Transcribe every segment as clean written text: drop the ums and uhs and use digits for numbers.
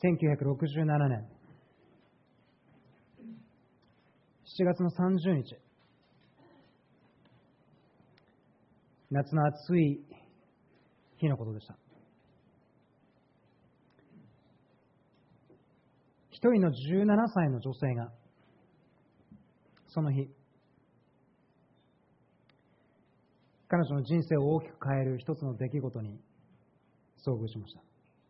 1967年7月の30日、夏の暑い日のことでした。一人の17歳の女性がその日、彼女の人生を大きく変える一つの出来事に遭遇しました。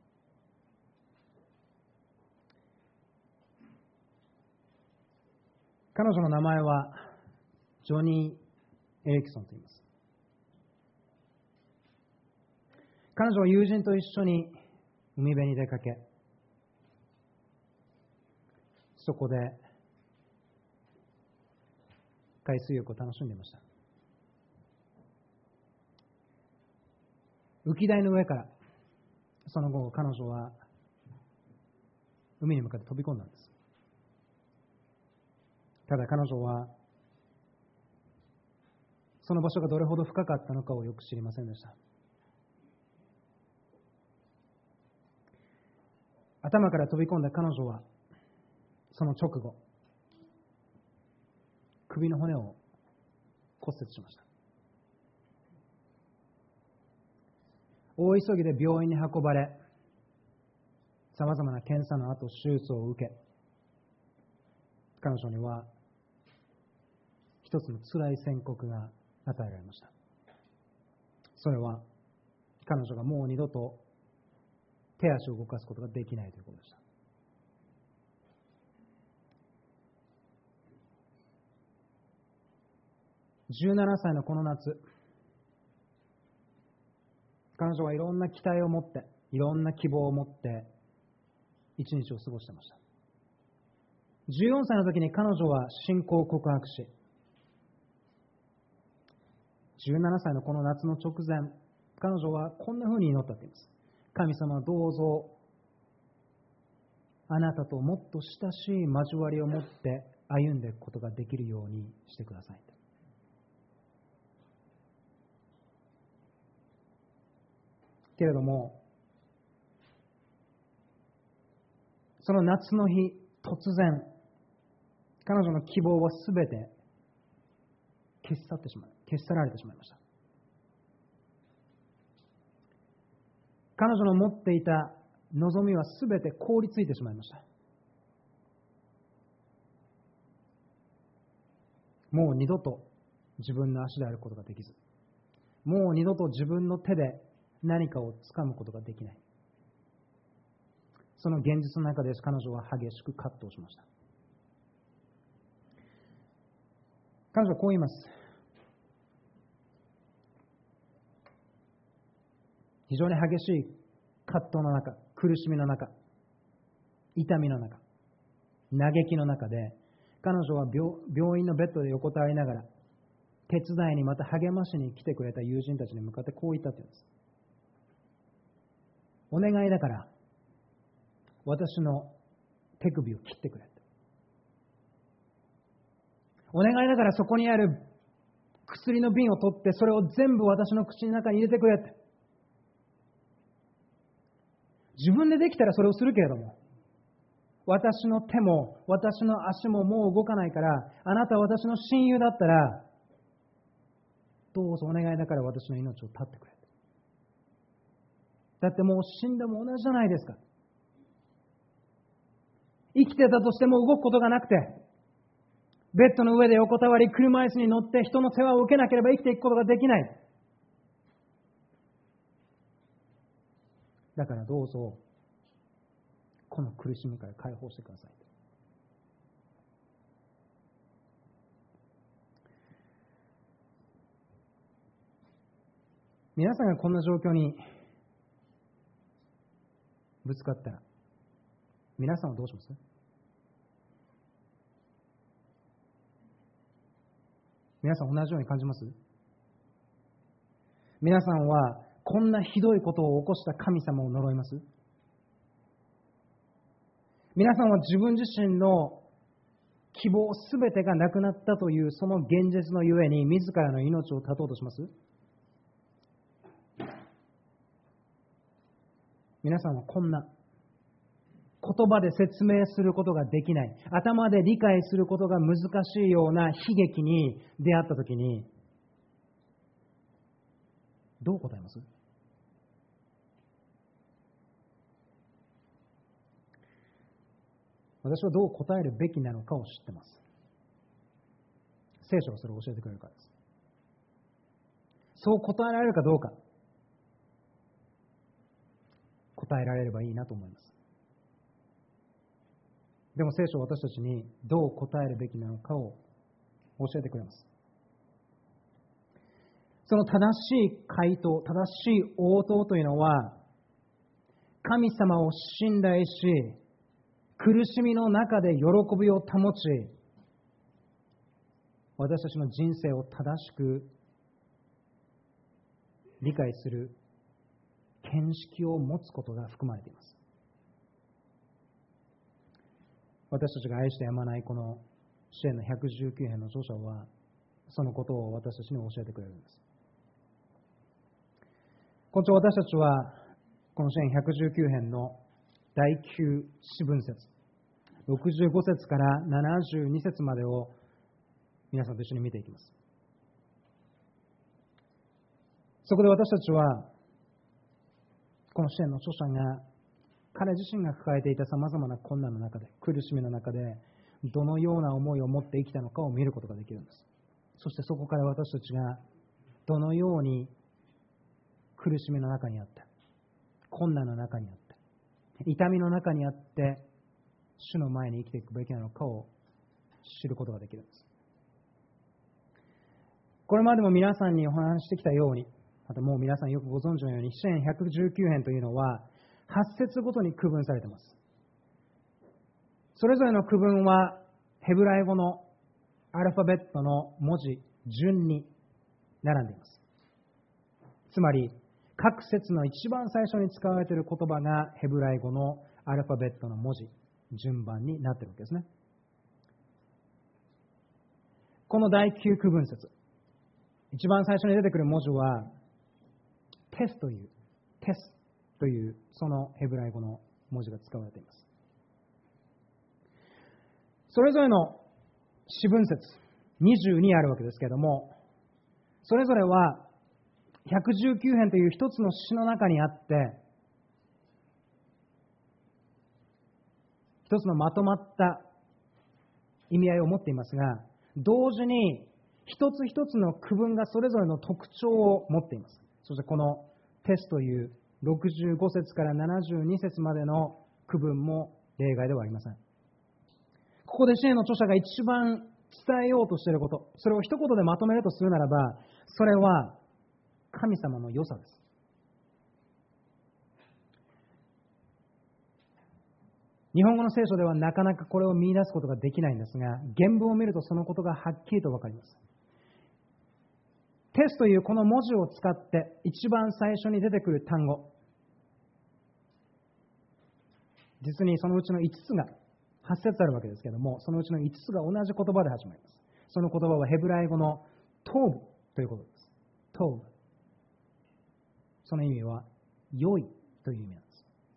彼女の名前はジョニー・エリクソンと言います。彼女は友人と一緒に海辺に出かけ、そこで海水浴を楽しんでいました。浮き台の上からその後彼女は海に向かって飛び込んだんです。ただ彼女はその場所がどれほど深かったのかをよく知りませんでした。頭から飛び込んだ彼女はその直後、首の骨を骨折しました。大急ぎで病院に運ばれ、さまざまな検査の後手術を受け、彼女には一つの辛い宣告が与えられました。それは彼女がもう二度と手足を動かすことができないということでした。17歳のこの夏、彼女はいろんな期待を持って、いろんな希望を持って一日を過ごしていました。14歳の時に彼女は信仰を告白し、17歳のこの夏の直前、彼女はこんなふうに祈ったと言います。神様、どうぞあなたともっと親しい交わりを持って歩んでいくことができるようにしてください。けれども、その夏の日、突然彼女の希望はすべて消し去られてしまいました。彼女の持っていた望みはすべて凍りついてしまいました。もう二度と自分の足で歩くことができず、もう二度と自分の手で何かを掴むことができない。その現実の中で彼女は激しく葛藤しました。彼女はこう言います。非常に激しい葛藤の中、苦しみの中、痛みの中、嘆きの中で、彼女は病院のベッドで横たわりながら、手伝いにまた励ましに来てくれた友人たちに向かってこう言ったというんです。お願いだから私の手首を切ってくれ。お願いだからそこにある薬の瓶を取ってそれを全部私の口の中に入れてくれって。自分でできたらそれをするけれども、私の手も私の足ももう動かないから、あなたは私の親友だったらどうぞお願いだから私の命を絶ってくれ。だってもう死んでも同じじゃないですか。生きてたとしても動くことがなくて、ベッドの上で横たわり、車椅子に乗って人の世話を受けなければ生きていくことができない。だからどうぞこの苦しみから解放してください。皆さんがこんな状況にぶつかったら、皆さんはどうします？皆さん同じように感じます？皆さんはこんなひどいことを起こした神様を呪います？皆さんは自分自身の希望すべてがなくなったというその現実のゆえに自らの命を絶とうとします？皆さんはこ言葉で説明することができない、頭で理解することが難しいような悲劇に出会ったときに、どう答えます？私はどう答えるべきなのかを知っています。聖書がそれを教えてくれるからです。そう答えられるかどうか、答えられればいいなと思います。でも聖書は私たちにどう答えるべきなのかを教えてくれます。その正しい回答、正しい応答というのは、神様を信頼し、苦しみの中で喜びを保ち、私たちの人生を正しく理解する見識を持つことが含まれています。私たちが愛してやまないこの詩篇の119編の著者は、そのことを私たちに教えてくれるんです。今朝私たちはこの詩篇119編の第9詩文節、65節から72節までを皆さんと一緒に見ていきます。そこで私たちはこの詩篇の著者が彼自身が抱えていたさまざまな困難の中で、苦しみの中でどのような思いを持って生きたのかを見ることができるんです。そしてそこから私たちがどのように苦しみの中にあって、困難の中にあって、痛みの中にあって主の前に生きていくべきなのかを知ることができるんです。これまでも皆さんにお話ししてきたように、またもう皆さんよくご存知のように、詩篇119編というのは8節ごとに区分されています。それぞれの区分はヘブライ語のアルファベットの文字順に並んでいます。つまり各節の一番最初に使われている言葉がヘブライ語のアルファベットの文字順番になっているわけですね。この第9区分節、一番最初に出てくる文字はテスというそのヘブライ語の文字が使われています。それぞれの詩文節22あるわけですけれども、それぞれは119編という一つの詩の中にあって、一つのまとまった意味合いを持っていますが、同時に一つ一つの区分がそれぞれの特徴を持っています。そしてこのテスという65節から72節までの区分も例外ではありません。ここで詩篇の著者が一番伝えようとしていること、それを一言でまとめるとするならば、それは神様の良さです。日本語の聖書ではなかなかこれを見出すことができないんですが、原文を見るとそのことがはっきりと分かります。テスというこの文字を使って一番最初に出てくる単語、実にそのうちの5つが8節あるわけですけれども、そのうちの5つが同じ言葉で始まります。その言葉はヘブライ語のトーブということです。トーブ、その意味は良いという意味なんです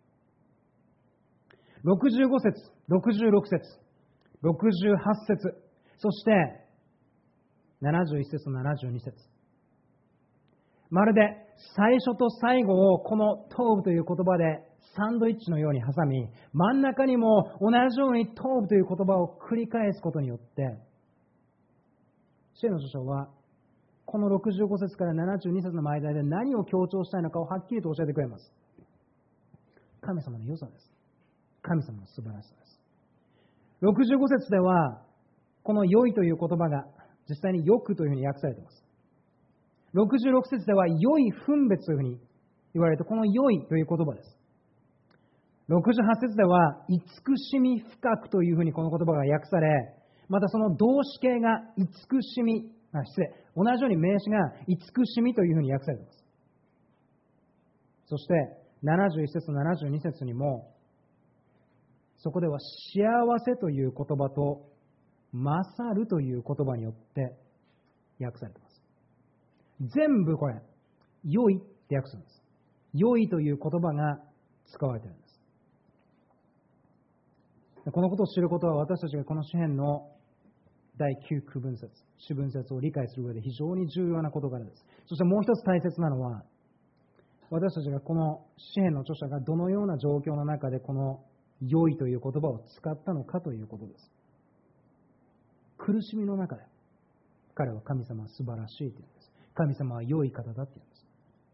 。65節、66節、68節、そして71節と72節、まるで最初と最後をこのトーブという言葉でサンドイッチのように挟み、真ん中にも同じようにトーブという言葉を繰り返すことによって、詩篇の著者はこの65節から72節の間で何を強調したいのかをはっきりと教えてくれます。神様の良さです。神様の素晴らしさです。65節ではこの良いという言葉が実際によくというふうに訳されています。66節では良い分別というふうに言われて、この良いという言葉です。68節では慈しみ深くというふうにこの言葉が訳され、またその動詞形が慈しみ、同じように名詞が慈しみというふうに訳されています。そして71節72節にもそこでは幸せという言葉と勝るという言葉によって訳されています。全部これ良いって訳すんです。良いという言葉が使われているんです。 このことを知ることは私たちがこの詩篇の第9区分節、詩分節を理解する上で非常に重要な事柄です。そしてもう一つ大切なのは、私たちがこの詩篇の著者がどのような状況の中でこの良いという言葉を使ったのかということです。苦しみの中で彼は神様は素晴らしいと言うんです。神様は良い方だって言うんです。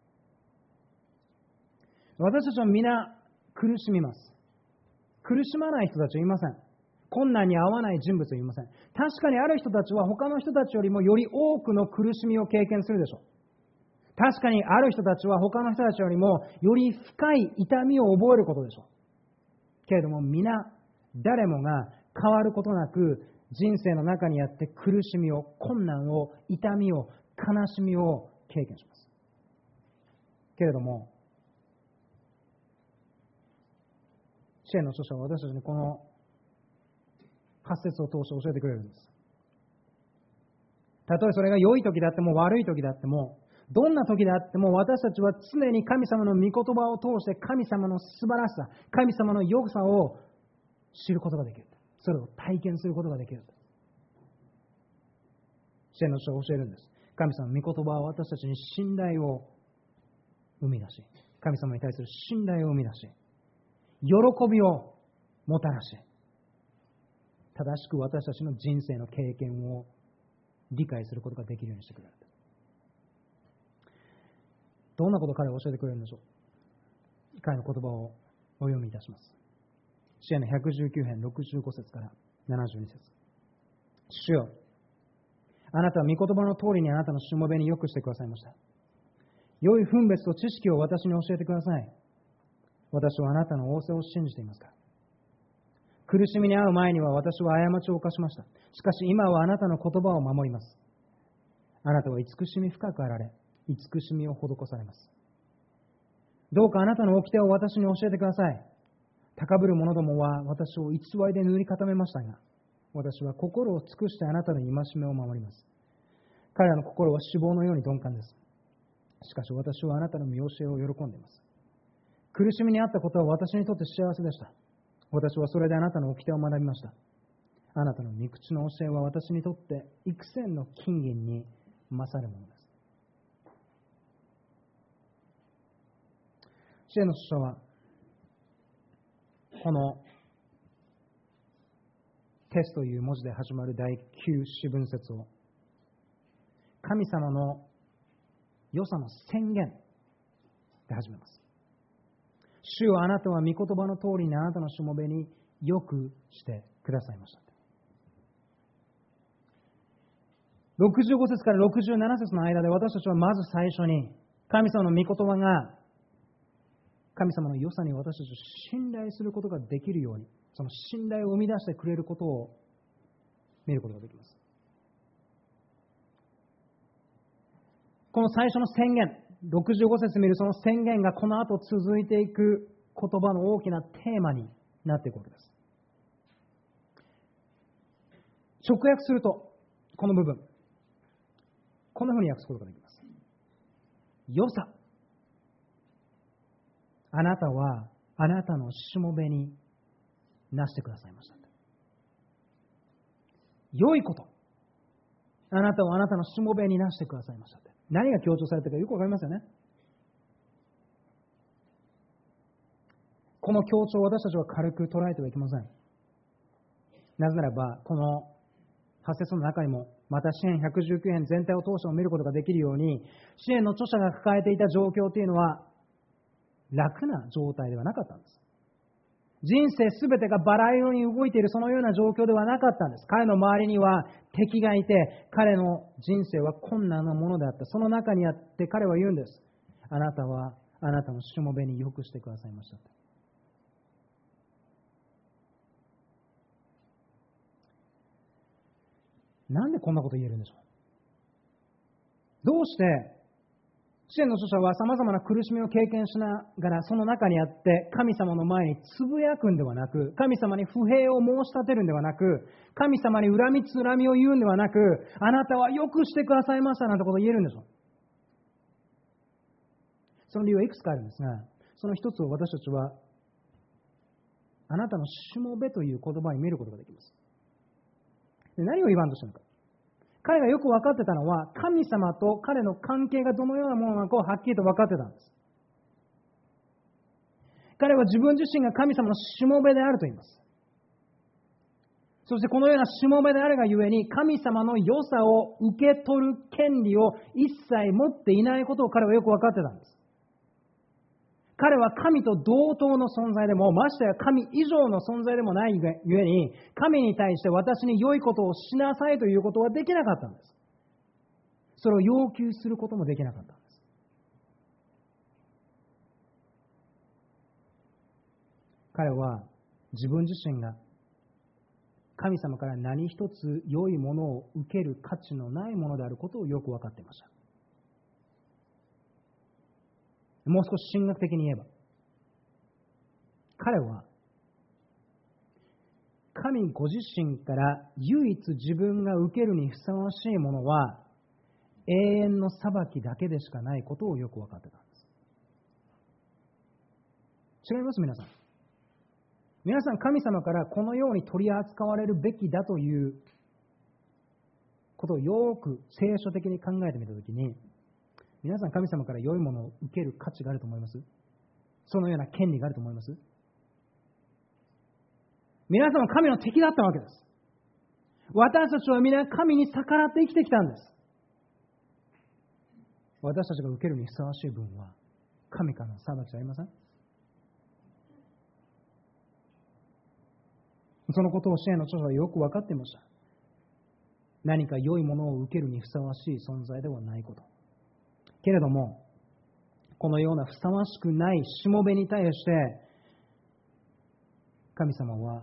私たちは皆苦しみます。苦しまない人たちはいません。困難に合わない人物はいません。確かにある人たちは他の人たちよりもより多くの苦しみを経験するでしょう。確かにある人たちは他の人たちよりもより深い痛みを覚えることでしょう。けれども皆、誰もが変わることなく人生の中にあって苦しみを、困難を、痛みを、悲しみを経験します。けれども、詩篇の著者は私たちにこの8節を通して教えてくれるんです。たとえそれが良い時であっても悪い時であっても、どんな時であっても私たちは常に神様の御言葉を通して神様の素晴らしさ、神様の良さを知ることができる。それを体験することができる。詩篇の著者は教えるんです。神様の御言葉は私たちに信頼を生み出し、神様に対する信頼を生み出し、喜びをもたらし、正しく私たちの人生の経験を理解することができるようにしてくれる。どんなことを彼は教えてくれるんでしょう。彼の言葉をお読みいたします。詩篇の119編65節から72節。主よ、あなたは御言葉の通りにあなたのしもべによくしてくださいました。良い分別と知識を私に教えてください。私はあなたの仰せを信じていますから。苦しみに遭う前には私は過ちを犯しました。しかし今はあなたの言葉を守ります。あなたは慈しみ深くあられ、慈しみを施されます。どうかあなたの掟を私に教えてください。高ぶる者どもは私を偽りで塗り固めましたが、私は心を尽くしてあなたの戒めを守ります。彼らの心は脂肪のように鈍感です。しかし私はあなたの見教えを喜んでいます。苦しみにあったことは私にとって幸せでした。私はそれであなたの掟を学びました。あなたの御口の教えは私にとって幾千の金銀に勝るものです。詩篇の著者はこのテスという文字で始まる第9詩分節を神様の良さの宣言で始めます。主よ、あなたは御言葉の通りにあなたのしもべによくしてくださいました。65節から67節の間で私たちはまず最初に神様の御言葉が神様の良さに私たちを信頼することができるように、その信頼を生み出してくれることを見ることができます。この最初の宣言、65節見るその宣言がこの後続いていく言葉の大きなテーマになっていくわけです。直訳すると、この部分、こんなふうに訳すことができます。良さ。あなたはあなたのしもべになしてくださいました。良いこと。あなたはあなたのしもべになしてくださいました。何が強調されているかよくわかりますよね。この強調を私たちは軽く捉えてはいけません。なぜならば、この8節の中にも、また詩篇119編全体を通しても見ることができるように、詩篇の著者が抱えていた状況というのは、楽な状態ではなかったんです。人生すべてがバラ色に動いているそのような状況ではなかったんです。彼の周りには敵がいて、彼の人生は困難なものであった。その中にあって彼は言うんです。あなたはあなたのしもべによくしてくださいました。なんでこんなこと言えるんでしょう。どうして詩篇の著者は様々な苦しみを経験しながらその中にあって神様の前につぶやくんではなく、神様に不平を申し立てるんではなく、神様に恨みつらみを言うんではなく、あなたはよくしてくださいましたなんてことを言えるんでしょう。その理由はいくつかあるんですが、その一つを私たちはああなたのしもべという言葉に見ることができます。で、何を言わんとしたのか。彼がよく分かってたのは、神様と彼の関係がどのようなものなのかをはっきりと分かってたんです。彼は自分自身が神様のしもべであると言います。そしてこのようなしもべであるがゆえに、神様の良さを受け取る権利を一切持っていないことを彼はよく分かってたんです。彼は神と同等の存在でも、ましてや神以上の存在でもないがゆえに、神に対して私に良いことをしなさいということはできなかったんです。それを要求することもできなかったんです。彼は自分自身が神様から何一つ良いものを受ける価値のないものであることをよく分かっていました。もう少し神学的に言えば、彼は神ご自身から唯一自分が受けるにふさわしいものは永遠の裁きだけでしかないことをよく分かってたんです。違います、皆さん。皆さん、神様からこのように取り扱われるべきだということをよく聖書的に考えてみたときに、皆さん、神様から良いものを受ける価値があると思います？そのような権利があると思います？皆さんは神の敵だったわけです。私たちは皆神に逆らって生きてきたんです。私たちが受けるにふさわしい分は神からの裁きじゃありません？そのことを支援の著者はよく分かっていました。何か良いものを受けるにふさわしい存在ではないこと。けれども、このようなふさわしくないしもべに対して、神様は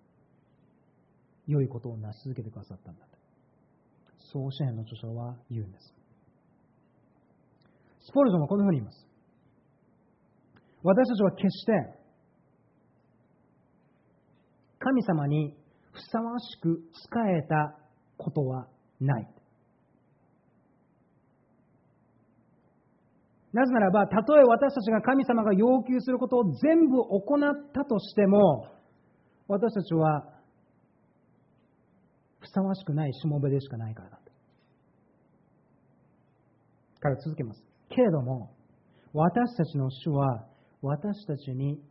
良いことをなし続けてくださったんだと。そう支援の著者は言うんです。スポルジョンはこのように言います。私たちは決して神様にふさわしく仕えたことはない。なぜならば、たとえ私たちが神様が要求することを全部行ったとしても、私たちはふさわしくないしもべでしかないからだと。彼は続けます。けれども、私たちの主は私たちに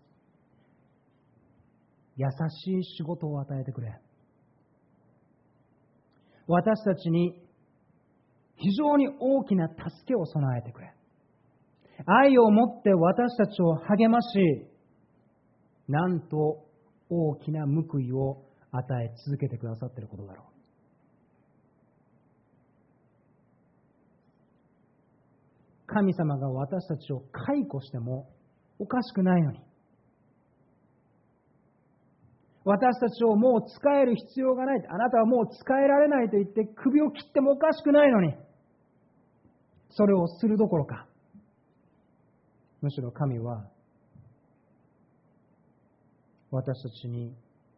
優しい仕事を与えてくれ。私たちに非常に大きな助けを備えてくれ。愛を持って私たちを励まし、なんと大きな報いを与え続けてくださっていることだろう。神様が私たちを解雇してもおかしくないのに、私たちをもう使える必要がない、あなたはもう使えられないと言って首を切ってもおかしくないのに、それをするどころか、むしろ神は私たちに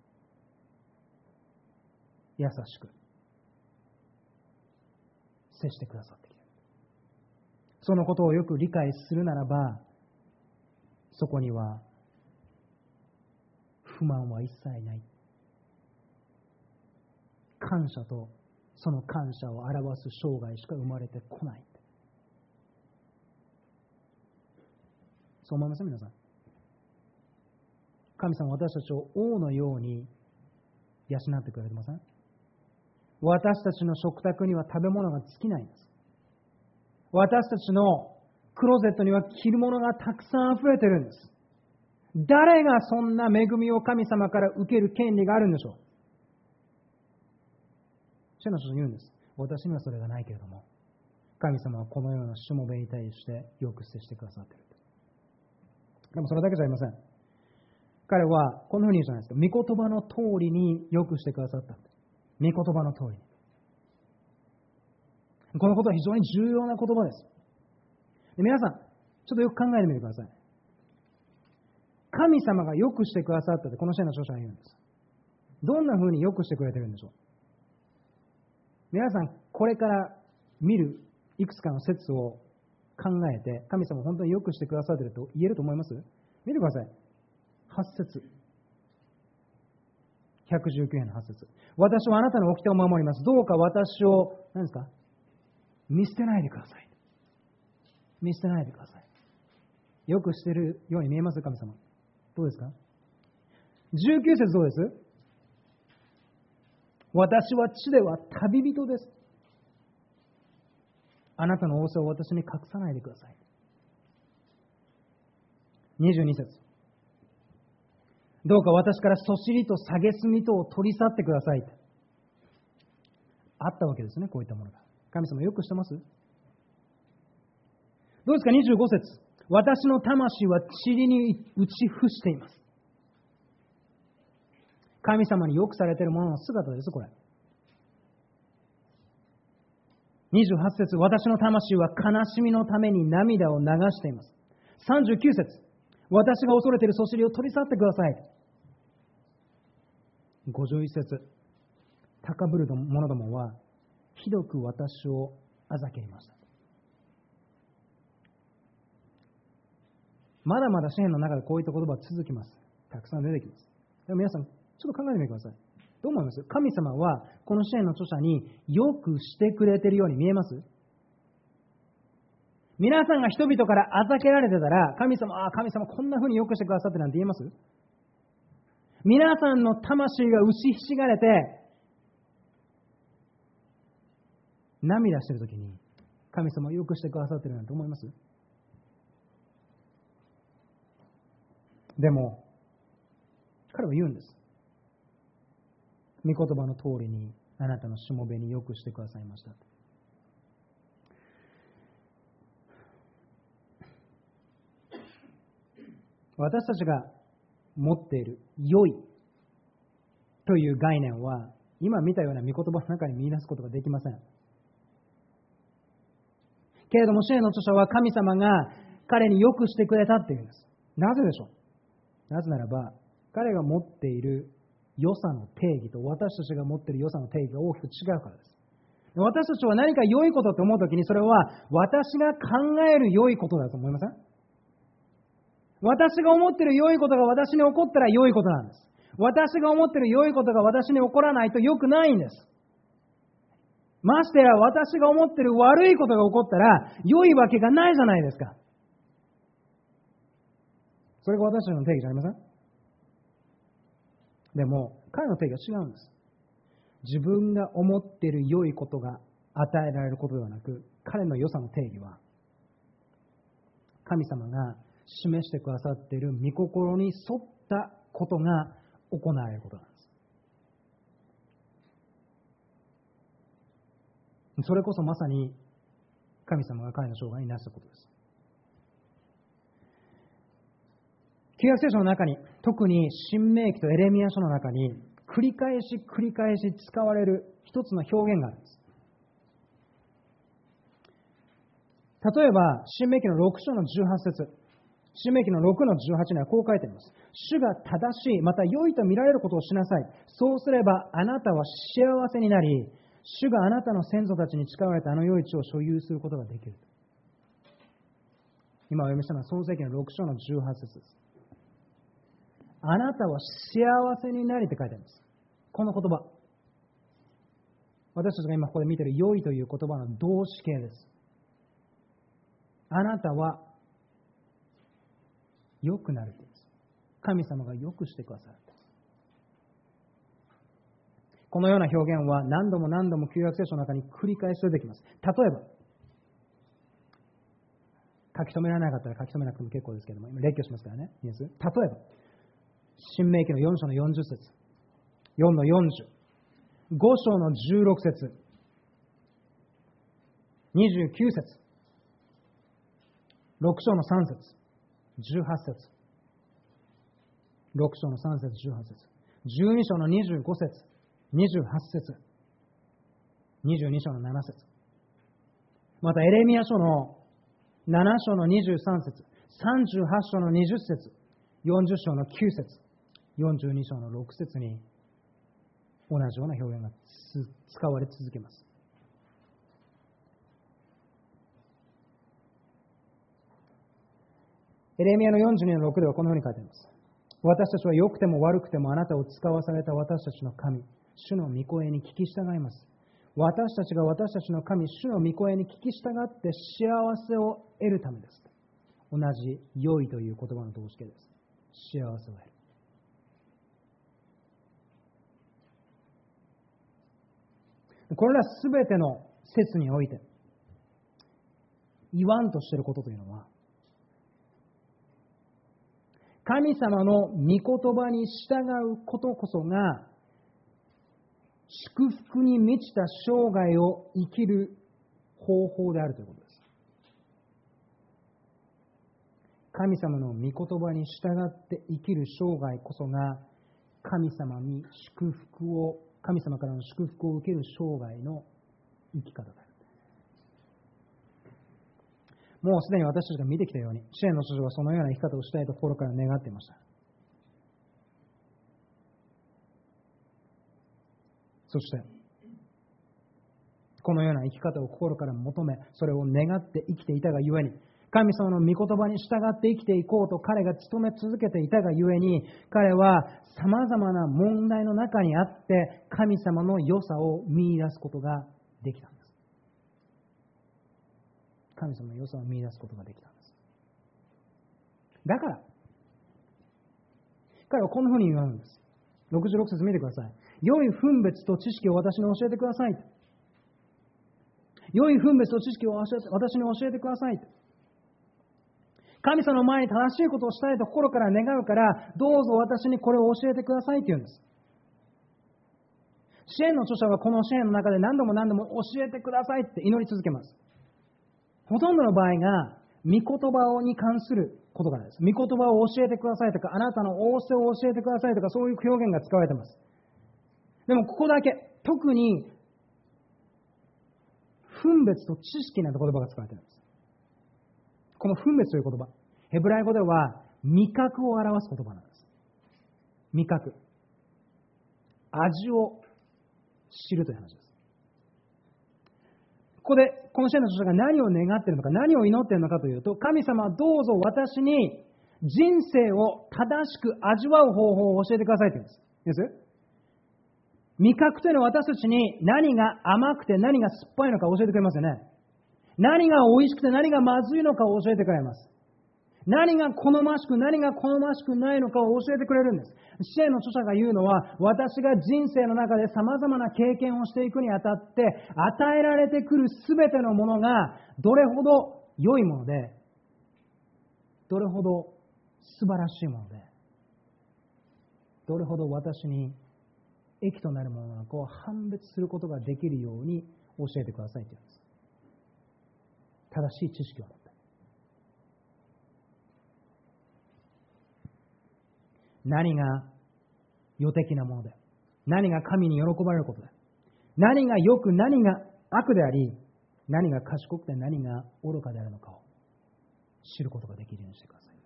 優しく接してくださっている。そのことをよく理解するならば、そこには不満は一切ない。感謝とその感謝を表す生涯しか生まれてこない。そう思いますか、皆さん。神様は私たちを王のように養ってくれてません？私たちの食卓には食べ物が尽きないんです。私たちのクローゼットには着るものがたくさん溢れてるんです。誰がそんな恵みを神様から受ける権利があるんでしょう？主の人は言うんです。私にはそれがないけれども、神様はこのようなしもべに対してよく接してくださっている。でもそれだけじゃありません。彼はこのように言うじゃないですか。御言葉の通りによくしてくださった。御言葉の通りに。このことは非常に重要な言葉です。で、皆さん、ちょっとよく考えてみてください。神様がよくしてくださったってこの詩の著者が言うんです。どんな風によくしてくれてるんでしょう？皆さん、これから見るいくつかの説を考えて、神様本当によくしてくださっていると言えると思います？見てください。8節。 119編の8節。私はあなたの掟を守ります。どうか私を、何ですか、見捨てないでください。見捨てないでください。よくしているように見えます神様。どうですか。19節どうです。私は地では旅人です。あなたの仰せを私に隠さないでください。22節。どうか私からそしりと蔑とを取り去ってください。あったわけですね、こういったものが。神様よくしてます？どうですか、25節。私の魂は塵に打ち伏しています。神様によくされているものの姿です、これ。28節。私の魂は悲しみのために涙を流しています。39節。私が恐れているそしりを取り去ってください。51節。高ぶる者どもはひどく私をあざけりました。まだまだ詩篇の中でこういった言葉は続きます。たくさん出てきます。でも皆さん、ちょっと考えてみてください。どう思います？神様はこの詩篇の著者によくしてくれているように見えます？皆さんが人々からあざけられてたら、神様こんな風によくしてくださってなんて言えます？皆さんの魂が打ちひしがれて、涙しているときに、神様をよくしてくださっているなんて思います？でも、彼は言うんです。御言葉の通りに、あなたのしもべによくしてくださいました。私たちが持っている良いという概念は、今見たような御言葉の中に見出すことができません。けれども、詩篇の著者は神様が彼によくしてくれたっていうんです。なぜでしょう？なぜならば、彼が持っている良さの定義と私たちが持っている良さの定義が大きく違うからです。私たちは何か良いことって思うときに、それは私が考える良いことだと思いません？私が思っている良いことが私に起こったら良いことなんです。私が思っている良いことが私に起こらないと良くないんです。ましてや私が思っている悪いことが起こったら良いわけがないじゃないですか。それが私たちの定義じゃありません？でも彼の定義は違うんです。自分が思っている良いことが与えられることではなく、彼の良さの定義は神様が示してくださっている御心に沿ったことが行われることなんです。それこそまさに神様が彼の生涯になしたことです。旧約聖書の中に、特に新明記とエレミヤ書の中に繰り返し使われる一つの表現があるんです。例えば新明記の6章の18節、新明記の6の18にはこう書いてあります。主が正しい、また良いと見られることをしなさい。そうすればあなたは幸せになり、主があなたの先祖たちに誓われたあの良い地を所有することができる。今お読みしたのは創世記の6章の18節です。あなたは幸せになりって書いてあります。この言葉。私たちが今ここで見ている良いという言葉の動詞形です。あなたは良くなると言うんです。神様が良くしてくださる。このような表現は何度も旧約聖書の中に繰り返し出てきます。例えば、書き留められなかったら書き留めなくても結構ですけども、今列挙しますからね。いいです。例えば、新明記の4章の40節、4の40、5章の16節、29節、6章の3節、18節、6章の3節、18節、12章の25節、28節、22章の7節、またエレミヤ書の7章の23節、38章の20節、40章の9節、42章の6節に同じような表現が使われ続けます。エレミヤの42の6ではこのように書いてあります。 私たちは良くても悪くてもあなたを使わされた私たちの神、主の御声に聞き従います。私たちが私たちの神、主の御声に聞き従って幸せを得るためです。同じ良いという言葉の動詞形です。幸せを得る。これらすべての説において言わんとしていることというのは、神様の御言葉に従うことこそが祝福に満ちた生涯を生きる方法であるということです。神様の御言葉に従って生きる生涯こそが神様からの祝福を受ける生涯の生き方である。もうすでに私たちが見てきたように、支援の書女はそのような生き方をしたいと心から願っていました。そして、このような生き方を心から求め、それを願って生きていたがゆえに、神様の御言葉に従って生きていこうと彼が努め続けていたがゆえに、彼は様々な問題の中にあって神様の良さを見出すことができたんです。神様の良さを見出すことができたんです。だから、彼はこんなふうに言うんです。66節見てください。良い分別と知識を私に教えてください。良い分別と知識を私に教えてください。神様の前に正しいことをしたいと心から願うから、どうぞ私にこれを教えてくださいと言うんです。支援の著者はこの支援の中で何度も教えてくださいって祈り続けます。ほとんどの場合が、御言葉に関することからです。御言葉を教えてくださいとか、あなたの仰せを教えてくださいとか、そういう表現が使われています。でもここだけ、特に分別と知識など言葉が使われているんです。この分別という言葉、ヘブライ語では味覚を表す言葉なんです。味覚。味を知るという話です。ここで、この支援の著者が何を願っているのか、何を祈っているのかというと、神様はどうぞ私に人生を正しく味わう方法を教えてくださいと言うんです。です味覚というのは私たちに何が甘くて何が酸っぱいのか教えてくれますよね。何が美味しくて何がまずいのかを教えてくれます。何が好ましく何が好ましくないのかを教えてくれるんです。支援の著者が言うのは、私が人生の中で様々な経験をしていくにあたって与えられてくるすべてのものがどれほど良いもので、どれほど素晴らしいもので、どれほど私に益となるものなのかを判別することができるように教えてくださいと言うんです。正しい知識を持って。何が予的なもので、何が神に喜ばれることで、何が良く何が悪であり、何が賢くて何が愚かであるのかを知ることができるようにしてください。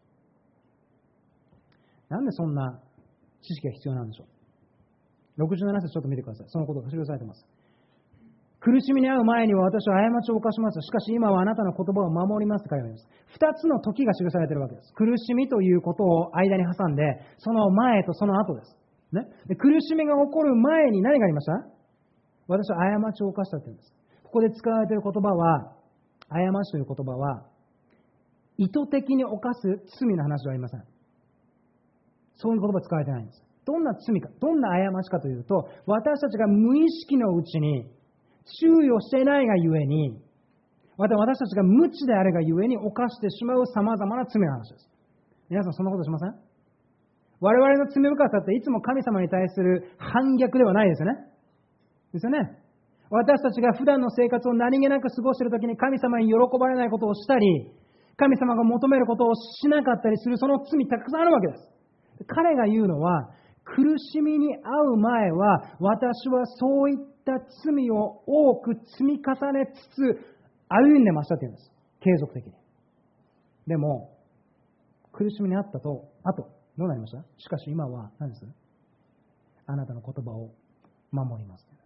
なんでそんな知識が必要なんでしょう。67節ちょっと見てください。そのことが記されています。苦しみに遭う前には私は過ちを犯します。しかし今はあなたの言葉を守りますと書いてあります。二つの時が記されているわけです。苦しみということを間に挟んで、その前とその後です。ね、で苦しみが起こる前に何がありました？私は過ちを犯したというんです。ここで使われている言葉は、過ちという言葉は、意図的に犯す罪の話ではありません。そういう言葉使われてないんです。どんな罪か、どんな過ちかというと、私たちが無意識のうちに、注意をしていないがゆえに、また私たちが無知であるがゆえに犯してしまう様々な罪の話です。皆さんそんなことしません？我々の罪深さっていつも神様に対する反逆ではないですよね。ですよね。私たちが普段の生活を何気なく過ごしているときに神様に喜ばれないことをしたり、神様が求めることをしなかったりするその罪たくさんあるわけです。彼が言うのは、苦しみに遭う前は私はそういった罪を多く積み重ねつつ歩んでましたというんです。継続的に。でも苦しみに遭ったと後どうなりました？しかし今は何です？あなたの言葉を守りますというんです。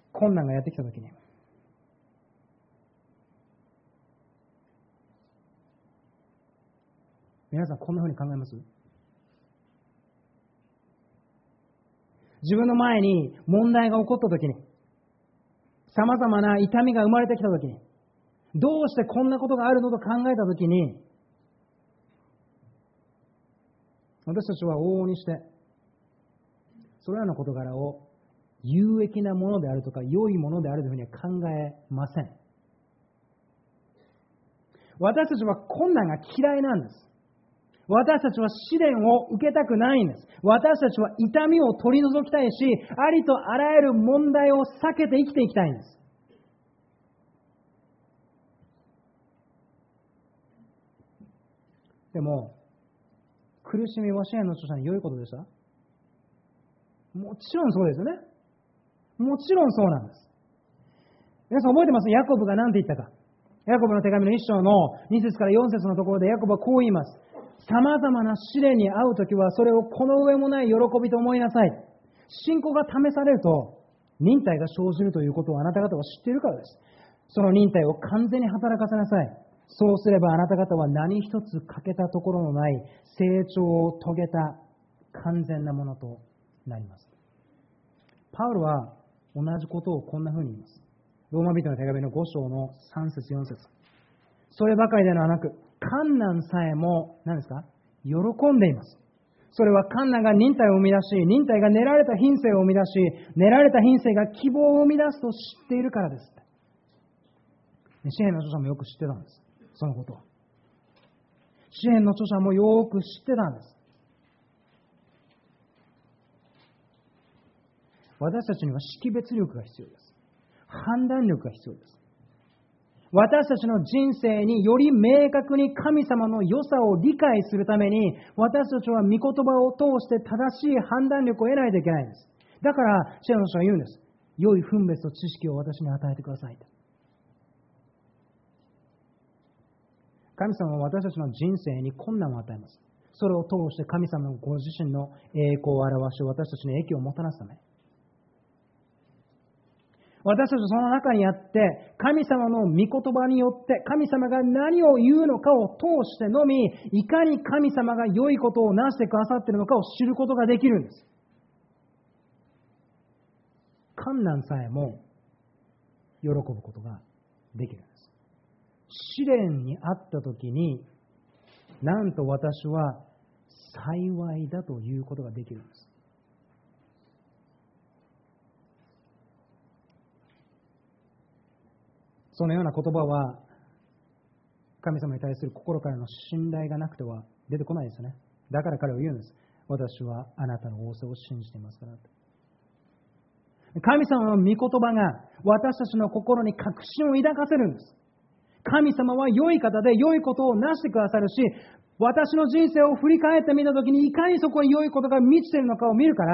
困難がやってきたときに、皆さんこんなふうに考えます？自分の前に問題が起こったときに、様々な痛みが生まれてきたときに、どうしてこんなことがあるのと考えたときに、私たちは往々にして、それらの事柄を有益なものであるとか、良いものであるというふうには考えません。私たちは困難が嫌いなんです。私たちは試練を受けたくないんです。私たちは痛みを取り除きたいし、ありとあらゆる問題を避けて生きていきたいんです。でも、苦しみは支援の著者に良いことでした？もちろんそうですよね。もちろんそうなんです。皆さん覚えてます？ヤコブが何て言ったか。ヤコブの手紙の1章の2節から4節のところでヤコブはこう言います。様々な試練に遭うときはそれをこの上もない喜びと思いなさい。信仰が試されると忍耐が生じるということをあなた方は知っているからです。その忍耐を完全に働かせなさい。そうすればあなた方は何一つ欠けたところのない成長を遂げた完全なものとなります。パウロは同じことをこんな風に言います。ローマ人の手紙の5章の3節4節。そればかりではなく、困難さえも何ですか？喜んでいます。それは困難が忍耐を生み出し、忍耐が練られた品性を生み出し、練られた品性が希望を生み出すと知っているからです。詩篇の著者もよく知ってたんです。そのことは。詩篇の著者もよく知ってたんです。私たちには識別力が必要です。判断力が必要です。私たちの人生により明確に神様の良さを理解するために、私たちは御言葉を通して正しい判断力を得ないといけないんです。だから、シェアの人は言うんです。良い分別と知識を私に与えてくださいと。神様は私たちの人生に困難を与えます。それを通して神様のご自身の栄光を表し、私たちに益をもたらすため。私たちはその中にあって、神様の御言葉によって、神様が何を言うのかを通してのみ、いかに神様が良いことをなしてくださっているのかを知ることができるんです。困難さえも喜ぶことができるんです。試練にあったときに、なんと私は幸いだということができるんです。そのような言葉は神様に対する心からの信頼がなくては出てこないですよね。だから彼は言うんです。私はあなたの仰せを信じていますからと。神様の御言葉が私たちの心に確信を抱かせるんです。神様は良い方で良いことをなしてくださるし、私の人生を振り返ってみたときにいかにそこに良いことが満ちているのかを見るから、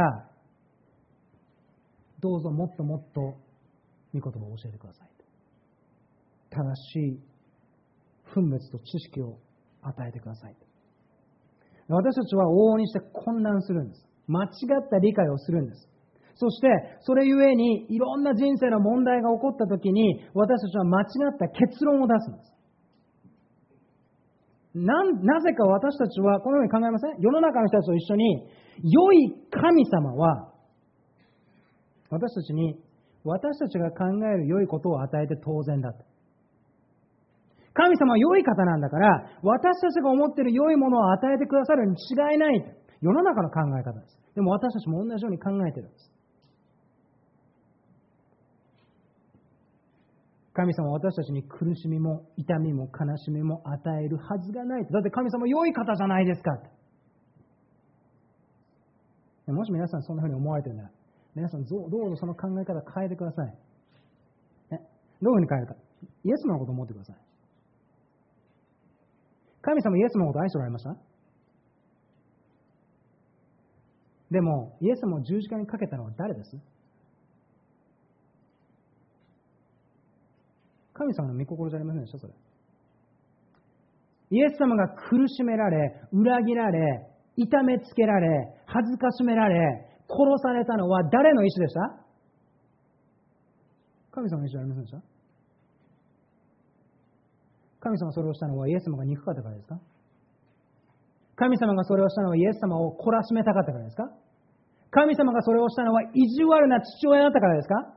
どうぞもっともっと御言葉を教えてください。正しい分別と知識を与えてください。私たちは往々にして混乱するんです。間違った理解をするんです。そしてそれゆえにいろんな人生の問題が起こったときに私たちは間違った結論を出すんです。なぜか私たちはこのように考えません？世の中の人たちと一緒に良い神様は私たちに私たちが考える良いことを与えて当然だと。神様は良い方なんだから、私たちが思っている良いものを与えてくださるに違いないと。世の中の考え方です。でも私たちも同じように考えているんです。神様は私たちに苦しみも痛みも悲しみも与えるはずがないと。だって神様は良い方じゃないですかと。もし皆さんそんなふうに思われているなら、皆さんどうぞその考え方を変えてください。どういうふうに変えるか。イエスのことを思ってください。神様イエスのことを愛しておられました？でも、イエス様を十字架にかけたのは誰です？神様の御心じゃありませんでした？それ。イエス様が苦しめられ、裏切られ、痛めつけられ、恥ずかしめられ、殺されたのは誰の意志でした？ 神様の意思じゃありませんでした？神様がそれをしたのはイエス様が憎かったからですか？神様がそれをしたのはイエス様を懲らしめたかったからですか？神様がそれをしたのは意地悪な父親だったからですか？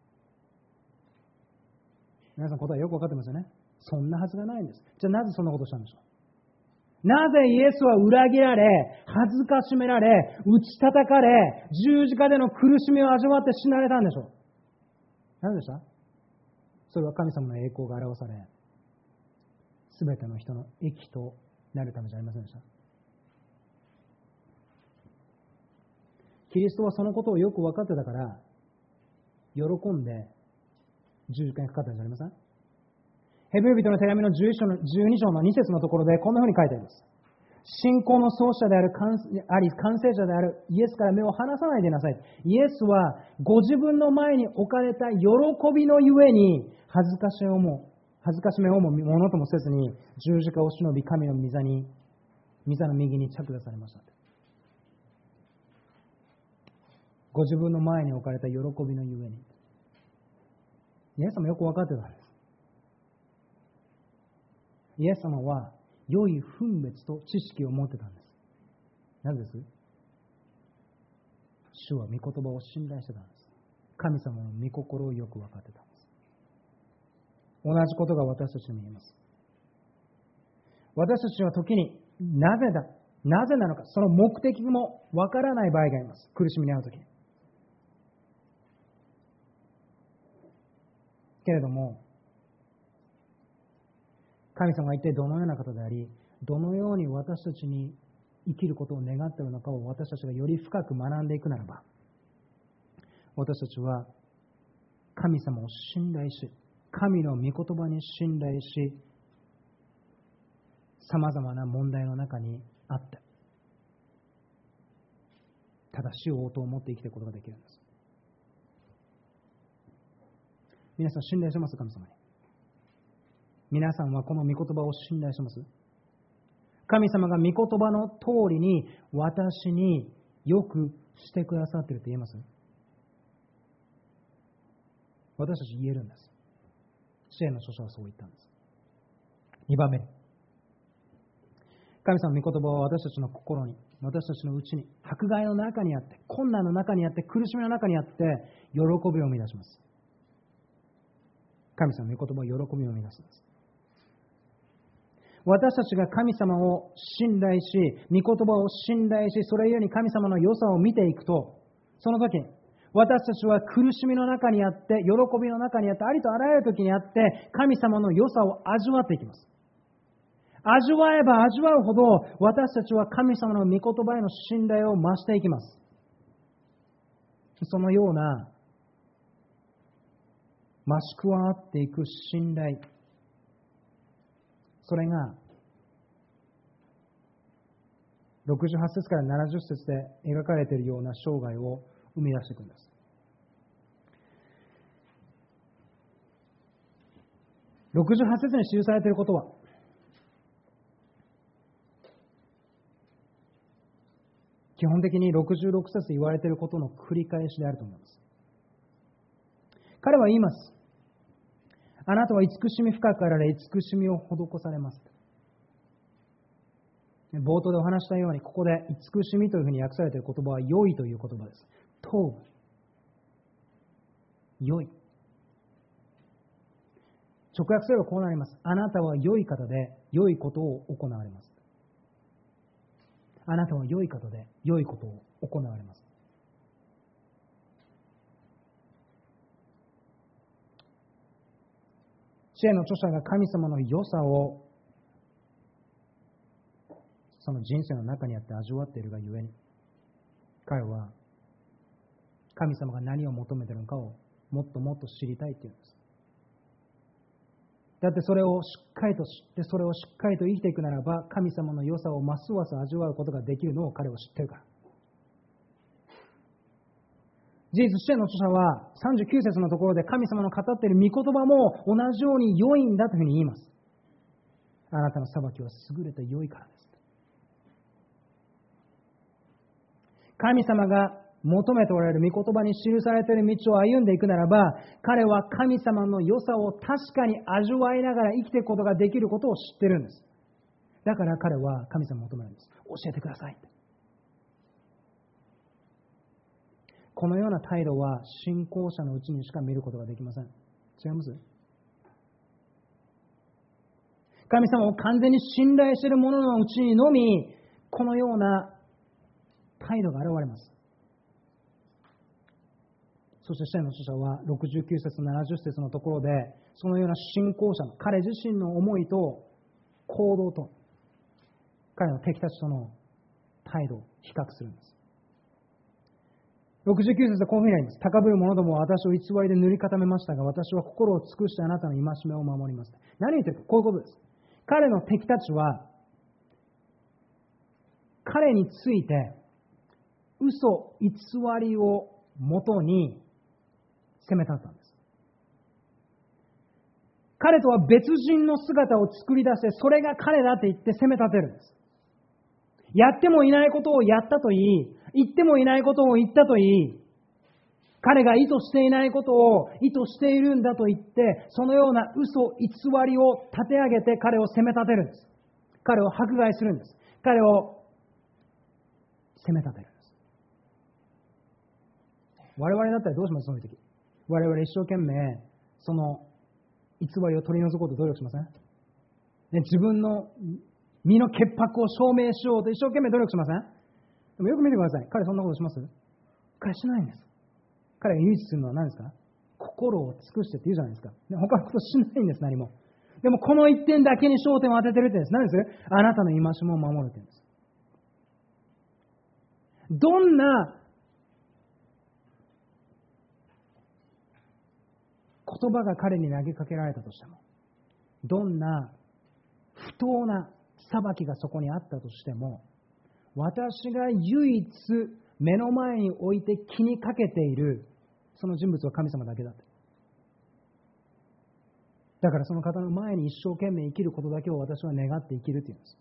皆さん答えよく分かってますよね。そんなはずがないんです。じゃあなぜそんなことをしたんでしょう？なぜイエスは裏切られ、恥ずかしめられ、打ち叩かれ、十字架での苦しみを味わって死なれたんでしょう？なぜでした？それは神様の栄光が表され、すべての人の益となるためじゃありませんでした？キリストはそのことをよく分かってたから、喜んで十字架にかかったんじゃありません？ヘブル人の手紙の12章の2節のところでこんなふうに書いてあります。信仰の創始者であり完成者であるイエスから目を離さないでなさい。イエスはご自分の前に置かれた喜びのゆえに恥ずかしめをものともせずに十字架を忍び神の御座の右に着座されました。ご自分の前に置かれた喜びのゆえに。イエス様よく分かってたんです。イエス様は良い分別と知識を持ってたんです。なぜです？主は御言葉を信頼してたんです。神様の御心をよく分かってたんです。同じことが私たちにも言えます。私たちは時になぜなのか、その目的も分からない場合があります。苦しみに遭う時に。けれども、神様が一体どのような方であり、どのように私たちに生きることを願っているのかを私たちがより深く学んでいくならば、私たちは神様を信頼し、神の御言葉に信頼し、さまざまな問題の中にあって、正しい応答を持って生きていくことができるんです。皆さん信頼してます？神様に。皆さんはこの御言葉を信頼します？神様が御言葉の通りに私によくしてくださっていると言えます？私たち言えるんです。詩篇の著者はそう言ったんです。2番目に、神様の御言葉は私たちの心に、私たちのうちに、迫害の中にあって、困難の中にあって、苦しみの中にあって、喜びを生み出します。神様の御言葉は喜びを生み出すんです。私たちが神様を信頼し、御言葉を信頼し、それゆえに神様の良さを見ていくと、その時に私たちは苦しみの中にあって、喜びの中にあって、ありとあらゆる時にあって、神様の良さを味わっていきます。味わえば味わうほど、私たちは神様の御言葉への信頼を増していきます。そのような増し加わっていく信頼、それが68節から70節で描かれているような生涯を生み出していくんです。68節に記されていることは、基本的に66節言われていることの繰り返しであると思います。彼は言います。あなたは慈しみ深くあられ、慈しみを施されます。冒頭でお話したように、ここで慈しみというふうに訳されている言葉は良いという言葉です。トーブ。良い。直訳すればこうなります。あなたは良い方で良いことを行われます。あなたは良い方で良いことを行われます。詩篇の著者が神様の良さをその人生の中にあって味わっているがゆえに、彼は神様が何を求めているのかをもっともっと知りたいというんです。だってそれをしっかりと知って、それをしっかりと生きていくならば、神様の良さをますます味わうことができるのを彼は知っているから。事実、詩篇の著者は39節のところで神様の語っている御言葉も同じように良いんだというふうに言います。あなたの裁きは優れて良いからです。神様が求めておられる御言葉に記されている道を歩んでいくならば、彼は神様の良さを確かに味わいながら生きていくことができることを知っているんです。だから彼は神様を求めるんです。教えてください。このような態度は信仰者のうちにしか見ることができません。違います？神様を完全に信頼している者のうちにのみ、このような態度が現れます。そして、詩の書者は69節、70節のところで、そのような信仰者の彼自身の思いと行動と、彼の敵たちとの態度を比較するんです。69節でこういうふうになります。高ぶる者どもは私を偽りで塗り固めましたが、私は心を尽くしてあなたの戒めを守ります。何言ってるか、こういうことです。彼の敵たちは、彼について、嘘、偽りをもとに責め立てたんです。彼とは別人の姿を作り出して、それが彼だって言って責め立てるんです。やってもいないことをやったと言い、言ってもいないことを言ったと言い、彼が意図していないことを意図しているんだと言って、そのような嘘、偽りを立て上げて彼を責め立てるんです。彼を迫害するんです。彼を責め立てるんです。我々だったらどうします？その時。我々一生懸命、その偽りを取り除こうと努力しません？自分の身の潔白を証明しようと一生懸命努力しません？でもよく見てください。彼そんなことします？彼しないんです。彼が唯一するのは何ですか？心を尽くしてって言うじゃないですか。他のことしないんです、何も。でもこの一点だけに焦点を当ててるって言うんです。何です？あなたの戒めを守るって言うんです。どんな言葉が彼に投げかけられたとしても、どんな不当な裁きがそこにあったとしても、私が唯一目の前に置いて気にかけているその人物は神様だけだって。だからその方の前に一生懸命生きることだけを私は願って生きるっていうんです。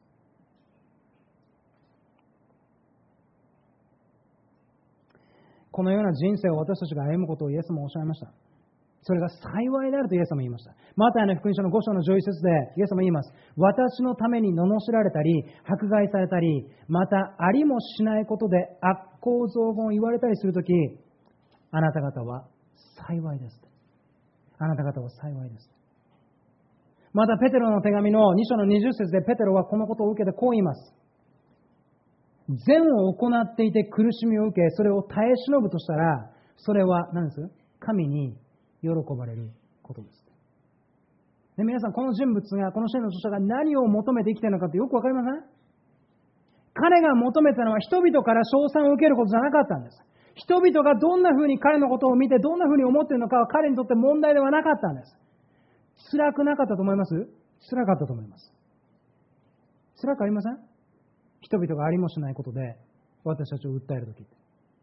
このような人生を私たちが歩むことをイエスもおっしゃいました。それが幸いであるとイエスも言いました。マタイの福音書の5章の11節でイエスも言います。私のために罵られたり、迫害されたり、またありもしないことで悪行雑言を言われたりするとき、あなた方は幸いです。あなた方は幸いです。またペテロの手紙の2章の20節でペテロはこのことを受けてこう言います。善を行っていて苦しみを受け、それを耐え忍ぶとしたら、それは何です？神に喜ばれることです。で、皆さん、この人物が、この詩の著者が何を求めて生きているのかってよくわかりません？彼が求めたのは人々から称賛を受けることじゃなかったんです。人々がどんな風に彼のことを見て、どんな風に思っているのかは彼にとって問題ではなかったんです。辛くなかったと思います？辛かったと思います。辛くありません？人々がありもしないことで私たちを訴えるときって。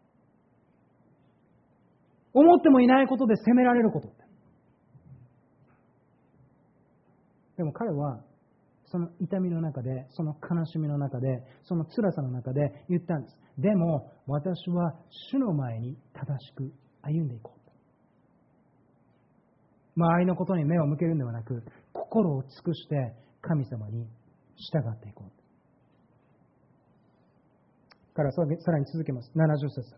思ってもいないことで責められることって。でも彼はその痛みの中で、その悲しみの中で、その辛さの中で言ったんです。でも私は主の前に正しく歩んでいこう。周りのことに目を向けるのではなく、心を尽くして神様に従っていこう。からさらに続けます。70節。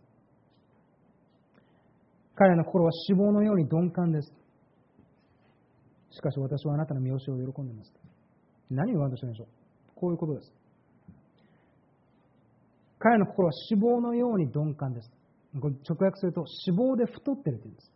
彼の心は脂肪のように鈍感です。しかし私はあなたの見教えを喜んでいます。何を言わんとしてるんでしょう。こういうことです。彼の心は脂肪のように鈍感です。これ直訳すると脂肪で太ってるというんです。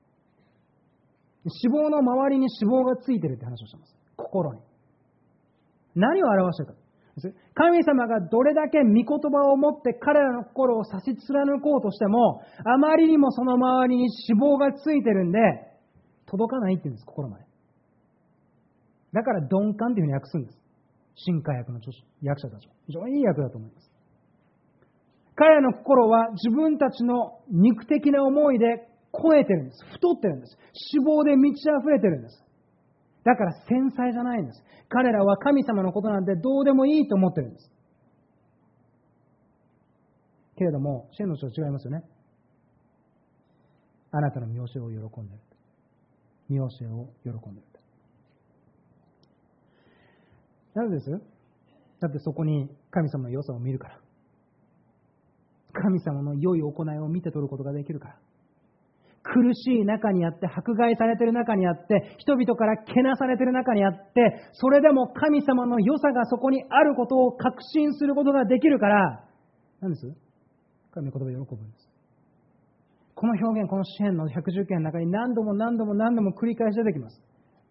脂肪の周りに脂肪がついてるって話をしています。心に。何を表しているか。神様がどれだけ御言葉を持って彼らの心を差し貫こうとしても、あまりにもその周りに脂肪がついてるんで、届かないって言うんです、心まで。だから鈍感というふうに訳すんです。新海訳の訳者たちは。非常にいい訳だと思います。彼らの心は自分たちの肉的な思いで超えてるんです。太ってるんです。脂肪で満ち溢れてるんです。だから繊細じゃないんです。彼らは神様のことなんてどうでもいいと思ってるんです。けれども、シェンの人は違いますよね。 あなたの見教えを喜んでいる。見教えを喜んでいる。なぜです？だってそこに神様の良さを見るから。神様の良い行いを見て取ることができるから。苦しい中にあって、迫害されている中にあって、人々からけなされている中にあって、それでも神様の良さがそこにあることを確信することができるから、何です？神の言葉で喜ぶんです。この表現、この詩篇の110編の中に何度も繰り返し出てきます。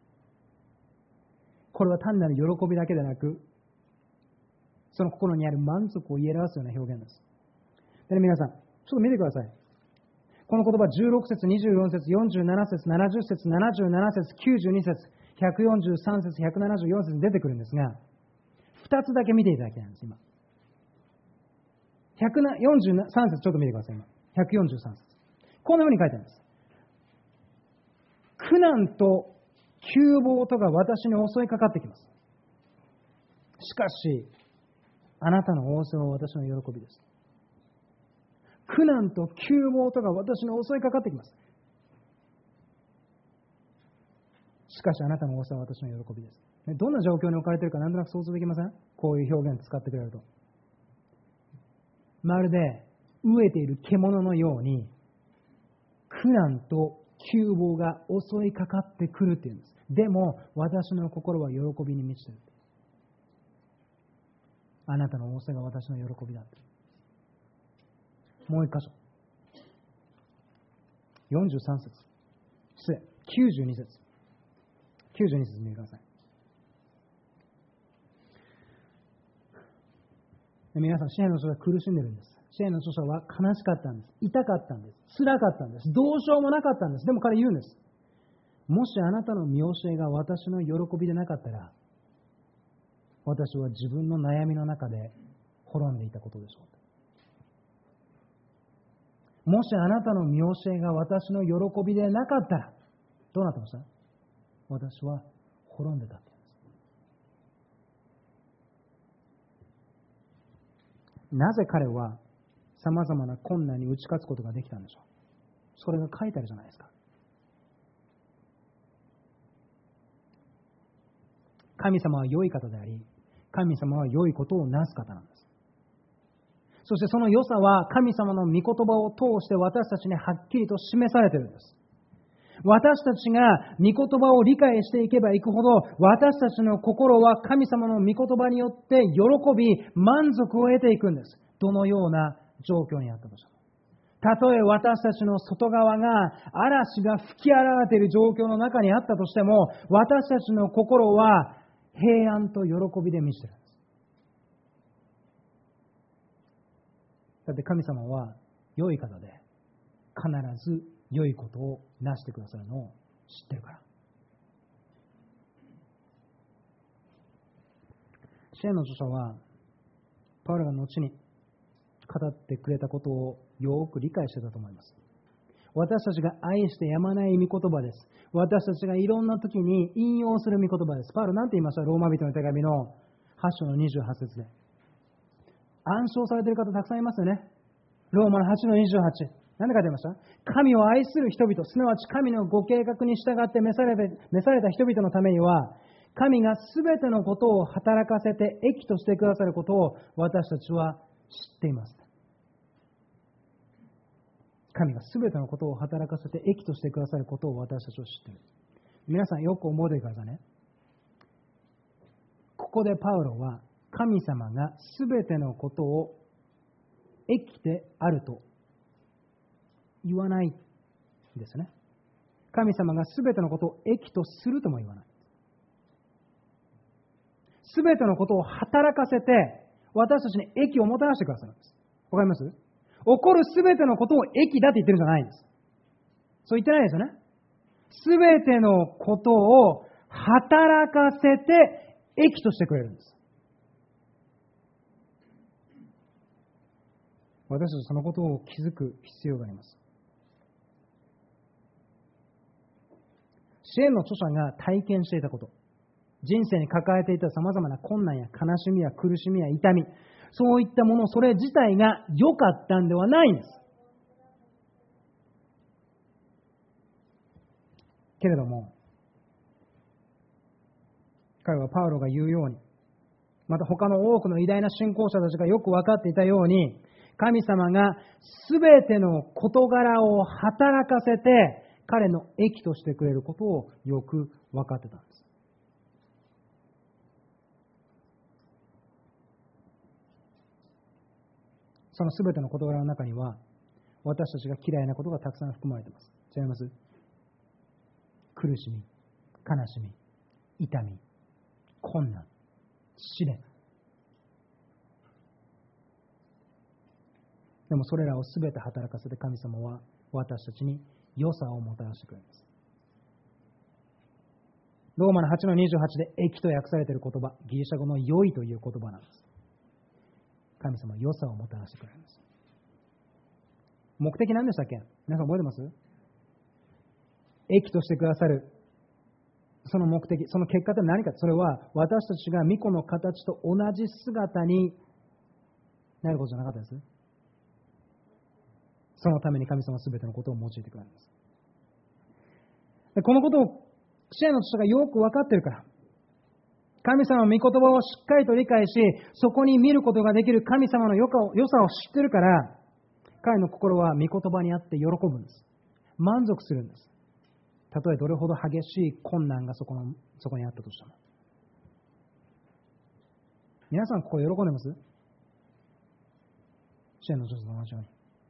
これは単なる喜びだけでなく、その心にある満足を言い表すような表現です。で、皆さん、ちょっと見てください。この言葉16節、24節、47節、70節、77節、92節、143節、174節に出てくるんですが、2つだけ見ていただきたいんです、今。143節ちょっと見てください、今。143節。こんな風に書いてあるんです。苦難と窮乏とが私に襲いかかってきます。しかし、あなたの仰せは私の喜びです。苦難と窮乏とが私に襲いかかってきます。しかしあなたの仰せは私の喜びです。どんな状況に置かれているか何となく想像できません？こういう表現を使ってくれると。まるで飢えている獣のように苦難と窮乏が襲いかかってくるっていうんです。でも私の心は喜びに満ちている。あなたの仰せが私の喜びだ。もう一箇所。43節。失礼。92節。92節見てください。皆さん、詩篇の著者は苦しんでるんです。詩篇の著者は悲しかったんです。痛かったんです。辛かったんです。どうしようもなかったんです。でも彼言うんです。もしあなたの見教えが私の喜びでなかったら、私は自分の悩みの中で滅んでいたことでしょう。もしあなたの見教えが私の喜びでなかったら、どうなってました？私は滅んでたって言うんです。なぜ彼は様々な困難に打ち勝つことができたんでしょう。それが書いてあるじゃないですか。神様は良い方であり、神様は良いことをなす方なんです。そしてその良さは神様の御言葉を通して私たちにはっきりと示されているんです。私たちが御言葉を理解していけばいくほど、私たちの心は神様の御言葉によって喜び、満足を得ていくんです。どのような状況にあったとしても。たとえ私たちの外側が嵐が吹き荒れている状況の中にあったとしても、私たちの心は平安と喜びで満ちているんです。だって神様は良い方で、必ず良いことをなしてくださるのを知ってるから。詩篇の著者はパウロが後に語ってくれたことをよく理解してたと思います。私たちが愛してやまない御言葉です。私たちがいろんな時に引用する御言葉です。パウロなんて言いました？ローマ人の手紙の8章の28節で。暗唱されている方たくさんいますよね。ローマの8の28。何で書いてました？神を愛する人々、すなわち神のご計画に従って召された人々のためには、神がすべてのことを働かせて益としてくださることを私たちは知っています。神がすべてのことを働かせて益としてくださることを私たちは知っている。皆さんよく思ってくださいね。ここでパウロは神様がすべてのことを益であると言わないんですね。神様がすべてのことを益とするとも言わない。すべてのことを働かせて私たちに益をもたらしてくださるんです。わかります？起こるすべてのことを益だって言ってるんじゃないんです。そう言ってないですよね。すべてのことを働かせて益としてくれるんです。私たちはそのことを気づく必要があります。詩篇の著者が体験していたこと、人生に抱えていた様々な困難や悲しみや苦しみや痛み、そういったもの、それ自体が良かったんではないんです。 けれども、彼はパウロが言うように、また他の多くの偉大な信仰者たちがよく分かっていたように、神様がすべての事柄を働かせて彼の益としてくれることをよく分かってたんです。そのすべての事柄の中には、私たちが嫌いなことがたくさん含まれています。違います？苦しみ、悲しみ、痛み、困難、試練。でもそれらをすべて働かせて神様は私たちに良さをもたらしてくれるんです。ローマの8の28で益と訳されている言葉、ギリシャ語の良いという言葉なんです。神様は良さをもたらしてくれるんです。目的何でしたっけ？皆さん覚えてます？益としてくださるその目的、その結果って何か。それは私たちが御子の形と同じ姿になることじゃなかったです。そのために神様は全てのことを用いてくれるんです。でこのことを支援の人がよく分かっているから、神様の御言葉をしっかりと理解し、そこに見ることができる神様の良さを知っているから、彼の心は御言葉にあって喜ぶんです。満足するんです。たとえどれほど激しい困難がそこにあったとしても。皆さんここ喜んでます？支援の人と同じように。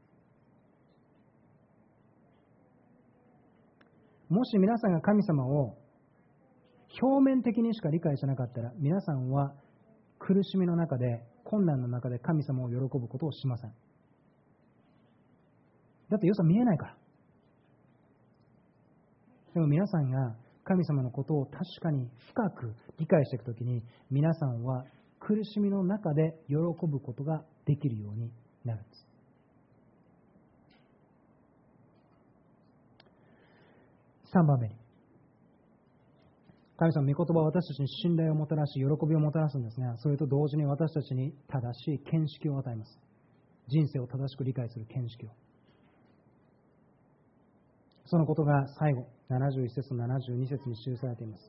もし皆さんが神様を表面的にしか理解しなかったら、皆さんは苦しみの中で、困難の中で神様を喜ぶことをしません。だって良さ見えないから。でも皆さんが神様のことを確かに深く理解していくときに、皆さんは苦しみの中で喜ぶことができるようになるんです。3番目に、神様の御言葉は私たちに信頼をもたらし、喜びをもたらすんですが、それと同時に私たちに正しい見識を与えます。人生を正しく理解する見識を。そのことが最後、71節と72節に記されています。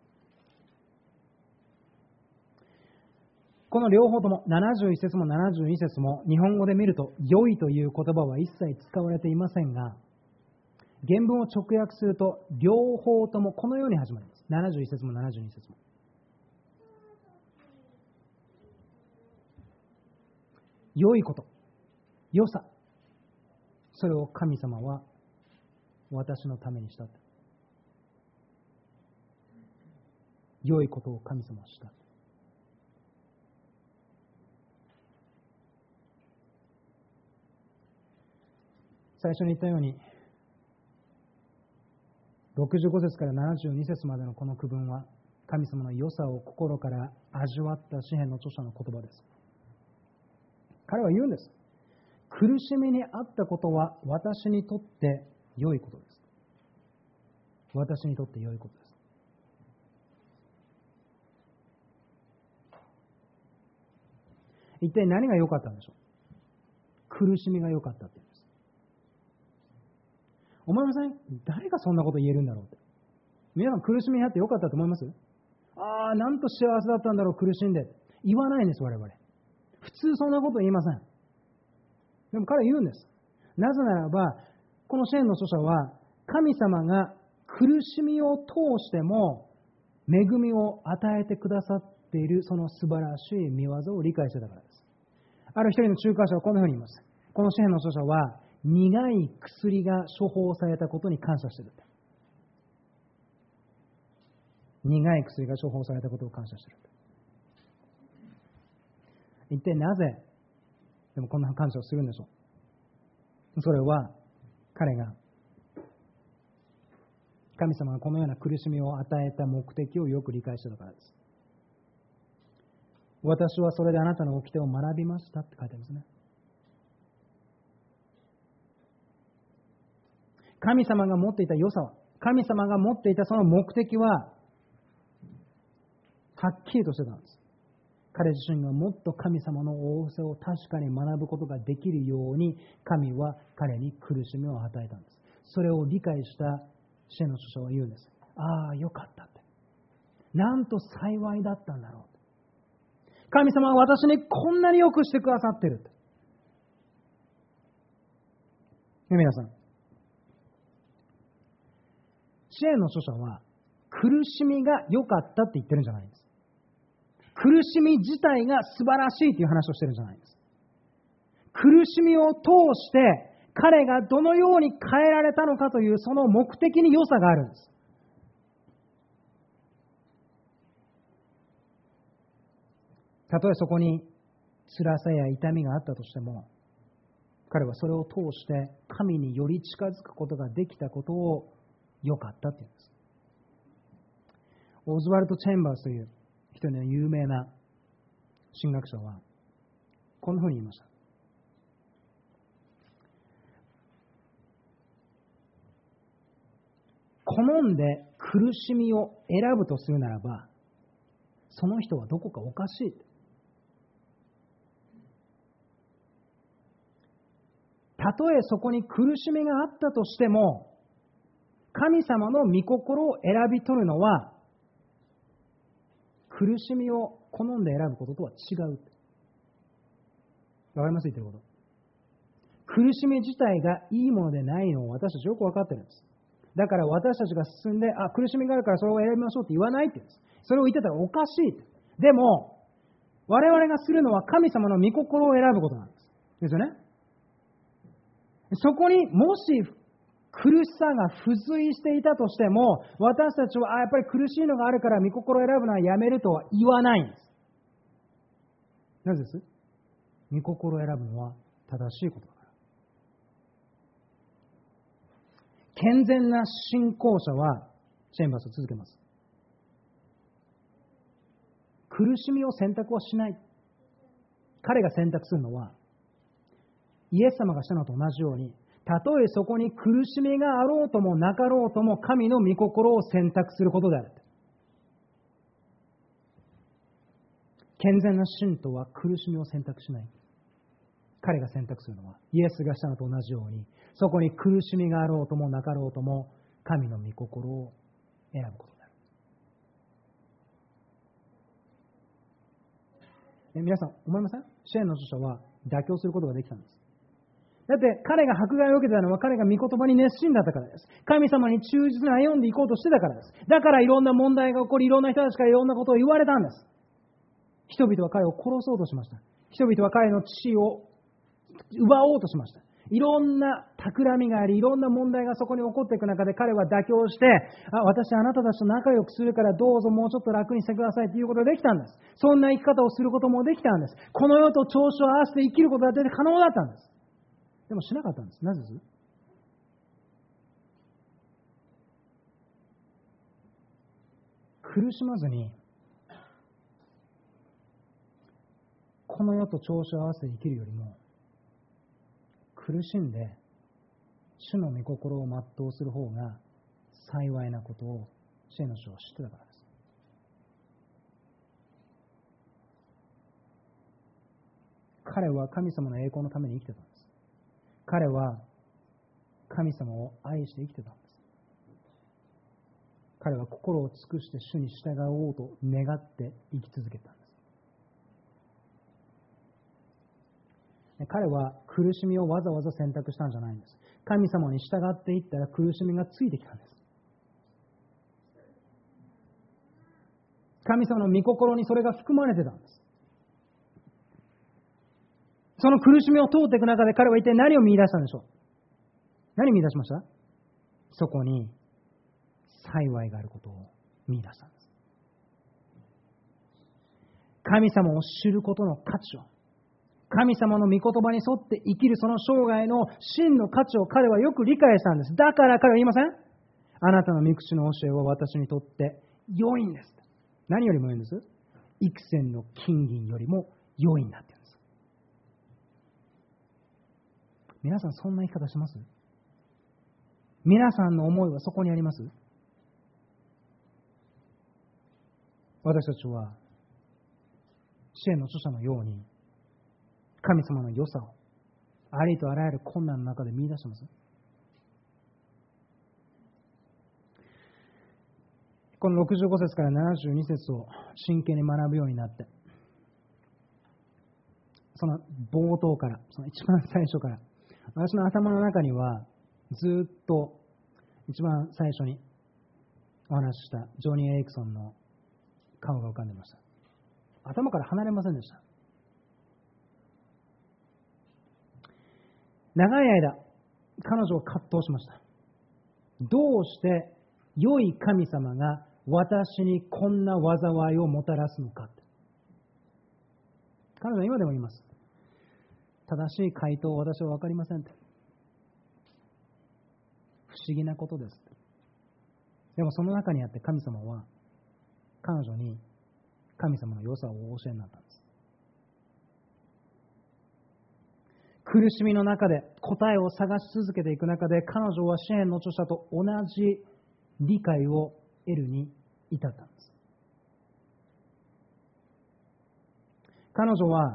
この両方とも、71節も72節も、日本語で見ると、良いという言葉は一切使われていませんが、原文を直訳すると、両方ともこのように始まります。71節も72節も。良いこと、良さ、それを神様は私のためにした。良いことを神様はした。最初に言ったように、65節から72節までのこの区分は、神様の良さを心から味わった詩篇の著者の言葉です。彼は言うんです。苦しみにあったことは私にとって良いことです。私にとって良いことです。一体何が良かったんでしょう？苦しみが良かったって言うんです。思いません？誰がそんなこと言えるんだろうって。皆さん苦しみにあって良かったと思います？なんと幸せだったんだろう、苦しんで。言わないんです、我々。普通そんなこと言いません。でも彼は言うんです。なぜならば、この詩篇の著者は、神様が苦しみを通しても恵みを与えてくださっているその素晴らしい御業を理解してたからです。ある一人の仲介者はこのように言います。この詩篇の著者は苦い薬が処方されたことに感謝している。苦い薬が処方されたことを感謝している。一体なぜでもこんな感謝をするんでしょう？それは彼が神様がこのような苦しみを与えた目的をよく理解していたからです。私はそれであなたの掟を学びましたって書いてあるんですね。神様が持っていた良さは、神様が持っていたその目的ははっきりとしてたんです。彼自身がもっと神様の仰せを確かに学ぶことができるように、神は彼に苦しみを与えたんです。それを理解した詩の著者は言うんです。ああ、よかったって。なんと幸いだったんだろう。神様は私にこんなによくしてくださってるって。皆さん、詩の著者は苦しみが良かったって言ってるんじゃないんです。苦しみ自体が素晴らしいという話をしてるんじゃないんです。苦しみを通して彼がどのように変えられたのかというその目的に良さがあるんです。たとえそこに辛さや痛みがあったとしても、彼はそれを通して神により近づくことができたことを良かったというんです。オズワルド・チェンバースという一人の有名な神学者はこんなふうに言いました。好んで苦しみを選ぶとするならば、その人はどこかおかしい。たとえそこに苦しみがあったとしても、神様の御心を選び取るのは、苦しみを好んで選ぶこととは違う。わかります言ってること。苦しみ自体がいいものでないのを私たちよくわかってるんです。だから私たちが進んで、苦しみがあるからそれを選びましょうって言わないって言うんです。それを言ってたらおかしいって。でも、我々がするのは神様の御心を選ぶことなんです。ですよね。そこにもし苦しさが付随していたとしても、私たちはやっぱり苦しいのがあるから御心を選ぶのはやめるとは言わないんです。なぜです？御心を選ぶのは正しいことだから。健全な信仰者は、チェンバースを続けます。苦しみを選択はしない。彼が選択するのは、イエス様がしたのと同じように、たとえそこに苦しみがあろうともなかろうとも神の御心を選択することである。健全な信徒は苦しみを選択しない。彼が選択するのは、イエスがしたのと同じように、そこに苦しみがあろうともなかろうとも神の御心を選ぶことである。皆さん思いません？シェーンの著者は妥協することができたんです。だって彼が迫害を受けたのは彼が御言葉に熱心だったからです。神様に忠実に歩んでいこうとしてたからです。だからいろんな問題が起こり、いろんな人たちからいろんなことを言われたんです。人々は彼を殺そうとしました。人々は彼の地位を奪おうとしました。いろんな企みがあり、いろんな問題がそこに起こっていく中で彼は妥協して、私あなたたちと仲良くするからどうぞもうちょっと楽にしてくださいということができたんです。そんな生き方をすることもできたんです。この世と調子を合わせて生きることだって可能だったんです。でもしなかったんです。なぜです？苦しまずに、この世と調子を合わせて生きるよりも、苦しんで主の御心を全うする方が幸いなことをシェーの書は知ってたからです。彼は神様の栄光のために生きてたんです。彼は神様を愛して生きてたんです。彼は心を尽くして主に従おうと願って生き続けたんです。彼は苦しみをわざわざ選択したんじゃないんです。神様に従っていったら苦しみがついてきたんです。神様の御心にそれが含まれてたんです。その苦しみを通っていく中で彼は一体何を見出したんでしょう？何を見出しました？そこに幸いがあることを見出したんです。神様を知ることの価値を、神様の御言葉に沿って生きるその生涯の真の価値を彼はよく理解したんです。だから彼は言いません？あなたの御口の教えは私にとって良いんです。何よりも良いんです？幾千の金銀よりも良いんだって言うんです。皆さんそんな生き方します？皆さんの思いはそこにあります？私たちは支援の著者のように神様の良さをありとあらゆる困難の中で見出してます。 この65節から72節を真剣に学ぶようになって、その冒頭から、その一番最初から、私の頭の中にはずっと一番最初にお話ししたジョニー・エリクソンの顔が浮かんでいました。頭から離れませんでした。長い間、彼女は葛藤しました。どうして良い神様が私にこんな災いをもたらすのかって。彼女は今でも言います。正しい回答を私は分かりませんって。不思議なことですって。でもその中にあって神様は彼女に神様の良さをお教えになったんです。苦しみの中で答えを探し続けていく中で、彼女は詩篇の著者と同じ理解を得るに至ったんです。彼女は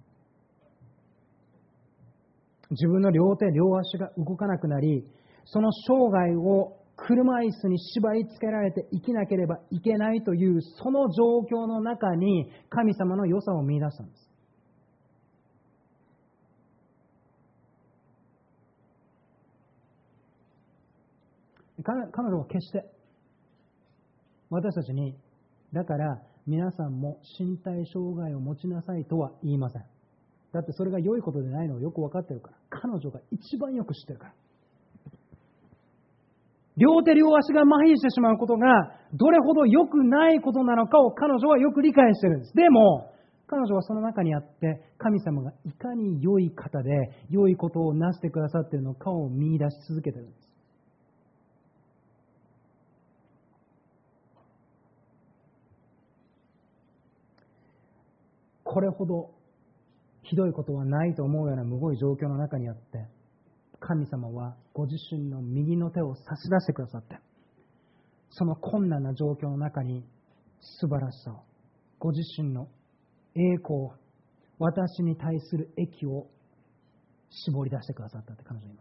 自分の両手両足が動かなくなり、その生涯を車椅子に縛り付けられて生きなければいけないというその状況の中に神様の良さを見出したんです。彼女は決して私たちに、だから皆さんも身体障害を持ちなさいとは言いません。だってそれが良いことでないのをよく分かってるから。彼女が一番よく知ってるから。両手両足が麻痺してしまうことがどれほど良くないことなのかを彼女はよく理解しているんです。でも彼女はその中にあって神様がいかに良い方で良いことをなしてくださっているのかを見出し続けているんです。これほどひどいことはないと思うようなむごい状況の中にあって、神様はご自身の右の手を差し出してくださって、その困難な状況の中に素晴らしさを、ご自身の栄光を、私に対する益を絞り出してくださったって彼女は言います。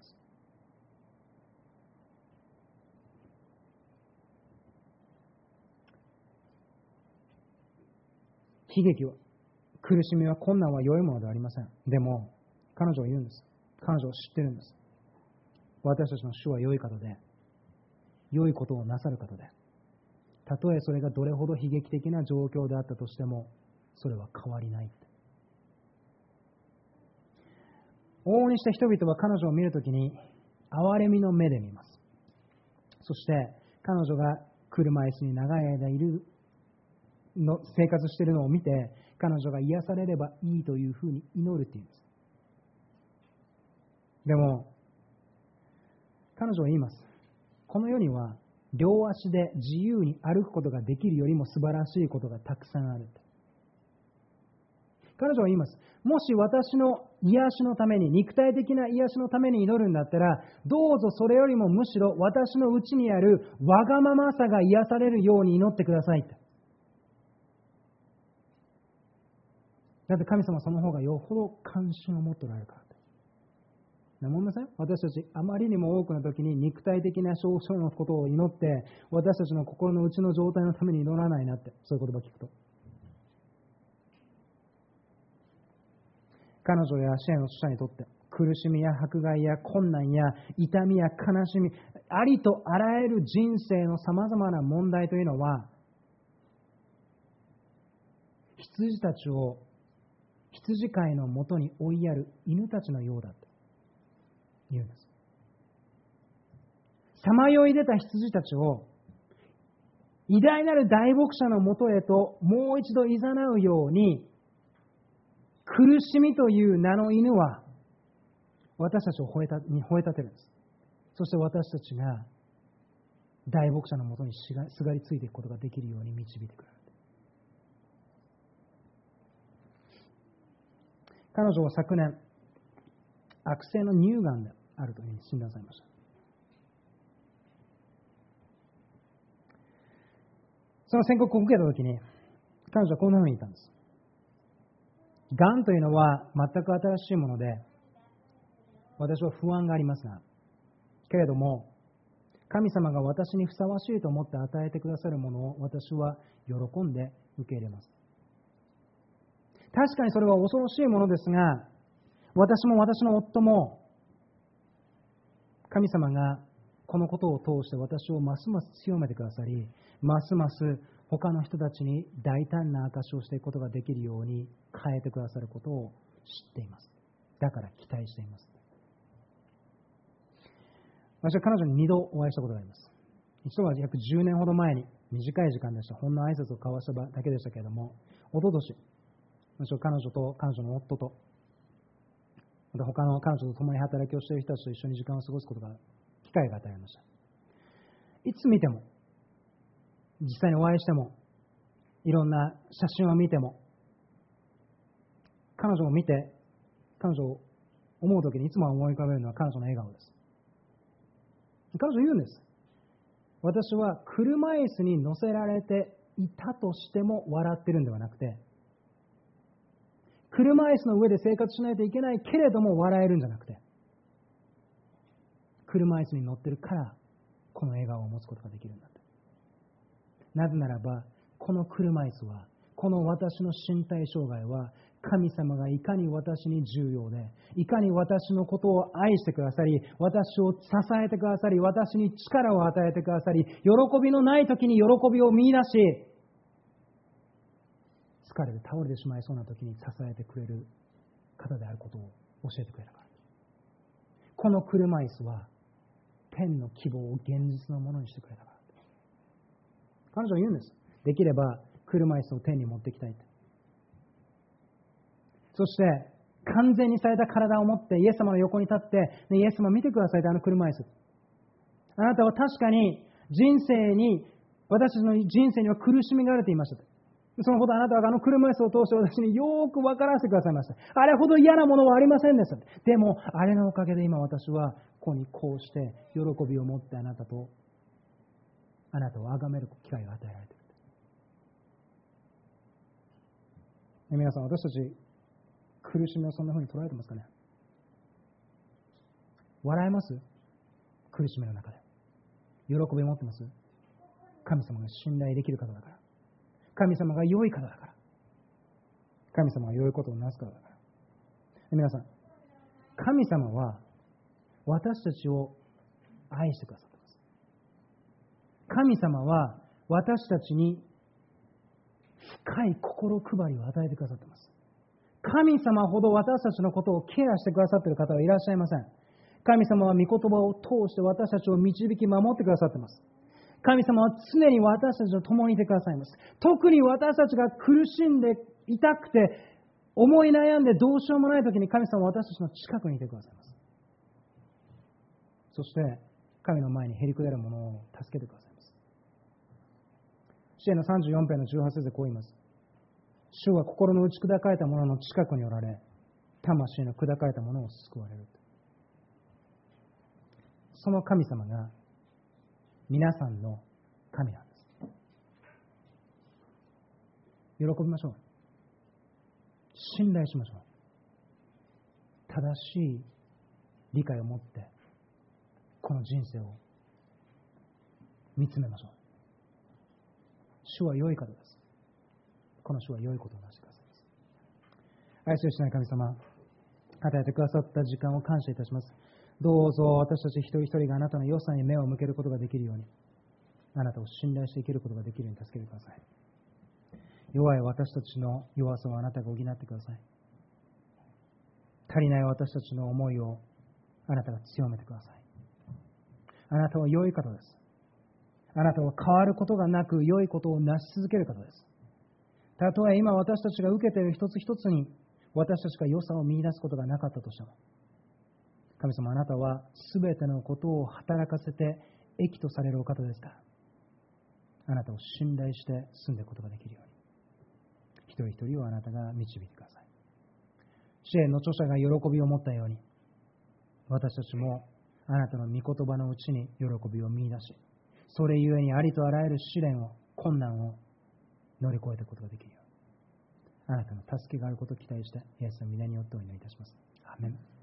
悲劇は、苦しみは、困難は良いものではありません。でも彼女は言うんです。彼女は知ってるんです。私たちの主は良い方で、良いことをなさる方で、たとえそれがどれほど悲劇的な状況であったとしても、それは変わりない。往々にして人々は彼女を見るときに憐れみの目で見ます。そして彼女が車椅子に長い間いるの生活しているのを見て、彼女が癒されればいいというふうに祈るっていうんです。でも彼女は言います。この世には両足で自由に歩くことができるよりも素晴らしいことがたくさんある。彼女は言います。もし私の癒しのために、肉体的な癒しのために祈るんだったら、どうぞそれよりもむしろ私のうちにあるわがままさが癒されるように祈ってくださいって。だって神様はその方がよほど関心を持っておられるからって。思いません？私たちあまりにも多くの時に肉体的な症状のことを祈って、私たちの心の内の状態のために祈らないなって、そういう言葉を聞くと。彼女や支援の著者にとって苦しみや迫害や困難や痛みや悲しみ、ありとあらゆる人生のさまざまな問題というのは、羊たちを羊飼いのもとに追いやる犬たちのようだと言うんです。さまよい出た羊たちを偉大なる大牧者のもとへともう一度誘うように、苦しみという名の犬は私たちを吠え立てるんです。そして私たちが大牧者のもとにすがりついていくことができるように導いてくれる。彼女は昨年、悪性の乳がんであるというふうに診断されました。その宣告を受けたときに、彼女はこんなふうに言ったんです。がんというのは全く新しいもので、私は不安がありますが、けれども、 神様が私にふさわしいと思って与えてくださるものを私は喜んで受け入れます。確かにそれは恐ろしいものですが、私も私の夫も神様がこのことを通して私をますます強めてくださり、ますます他の人たちに大胆な証しをしていくことができるように変えてくださることを知っています。だから期待しています。私は彼女に2度お会いしたことがあります。一度は約10年ほど前に、短い時間でした。ほんの挨拶を交わしただけでしたけれども、一昨年、私は彼女と彼女の夫と、また他の彼女と共に働きをしている人たちと一緒に時間を過ごすことが、機会が与えられました。いつ見ても、実際にお会いしても、いろんな写真を見ても、彼女を見て、彼女を思うときにいつも思い浮かべるのは彼女の笑顔です。彼女言うんです。私は車椅子に乗せられていたとしても笑ってるんではなくて、車椅子の上で生活しないといけないけれども笑えるんじゃなくて、車椅子に乗ってるからこの笑顔を持つことができるんだと。なぜならば、この車椅子は、この私の身体障害は、神様がいかに私に重要で、いかに私のことを愛してくださり、私を支えてくださり、私に力を与えてくださり、喜びのない時に喜びを見出し、疲れて倒れてしまいそうな時に支えてくれる方であることを教えてくれたから。この車椅子は、天の希望を現実のものにしてくれたから。彼女は言うんです。できれば車椅子を天に持っていきたいって。そして完全にされた体を持ってイエス様の横に立って、イエス様見てくださいって、あの車椅子。あなたは確かに私たちの人生には苦しみがあると言いました。そのことあなたはあの車椅子を通して私によく分からせてくださいました。あれほど嫌なものはありませんでした。でもあれのおかげで今私はここにこうして喜びを持ってあなたを崇める機会が与えられている。皆さん、私たち苦しみをそんな風に捉えてますかね。笑えます？苦しみの中で喜びを持ってます？神様が信頼できる方だから、神様が良い方だから、神様が良いことをなすからだから。皆さん、神様は私たちを愛してくださっています。神様は私たちに深い心配りを与えてくださっています。神様ほど私たちのことをケアしてくださっている方はいらっしゃいません。神様は御言葉を通して私たちを導き守ってくださっています。神様は常に私たちと共にいてくださいます。特に私たちが苦しんで痛くて思い悩んでどうしようもないときに神様は私たちの近くにいてくださいます。そして神の前にへりくだる者を助けてくださいます。詩篇の34編の18節でこう言います。主は心の打ち砕かれた者の近くにおられ、魂の砕かれた者を救われる。その神様が皆さんの神なんです。喜びましょう。信頼しましょう。正しい理解を持ってこの人生を見つめましょう。主は良い方です。この主は良いことをなしてくださいます。愛するしない神様、与えてくださった時間を感謝いたします。どうぞ私たち一人一人があなたの良さに目を向けることができるように、あなたを信頼して生きることができるように助けてください。弱い私たちの弱さをあなたが補ってください。足りない私たちの思いをあなたが強めてください。あなたは良い方です。あなたは変わることがなく良いことをなし続ける方です。たとえ今私たちが受けている一つ一つに私たちが良さを見出すことがなかったとしても、神様、あなたはすべてのことを働かせて益とされるお方ですから、あなたを信頼して住んでいくことができるように、一人一人をあなたが導いてください。詩篇の著者が喜びを持ったように、私たちもあなたの御言葉のうちに喜びを見出し、それゆえにありとあらゆる試練を、困難を乗り越えていくことができるように、あなたの助けがあることを期待して、イエスの皆によってお祈りいたします。アーメン。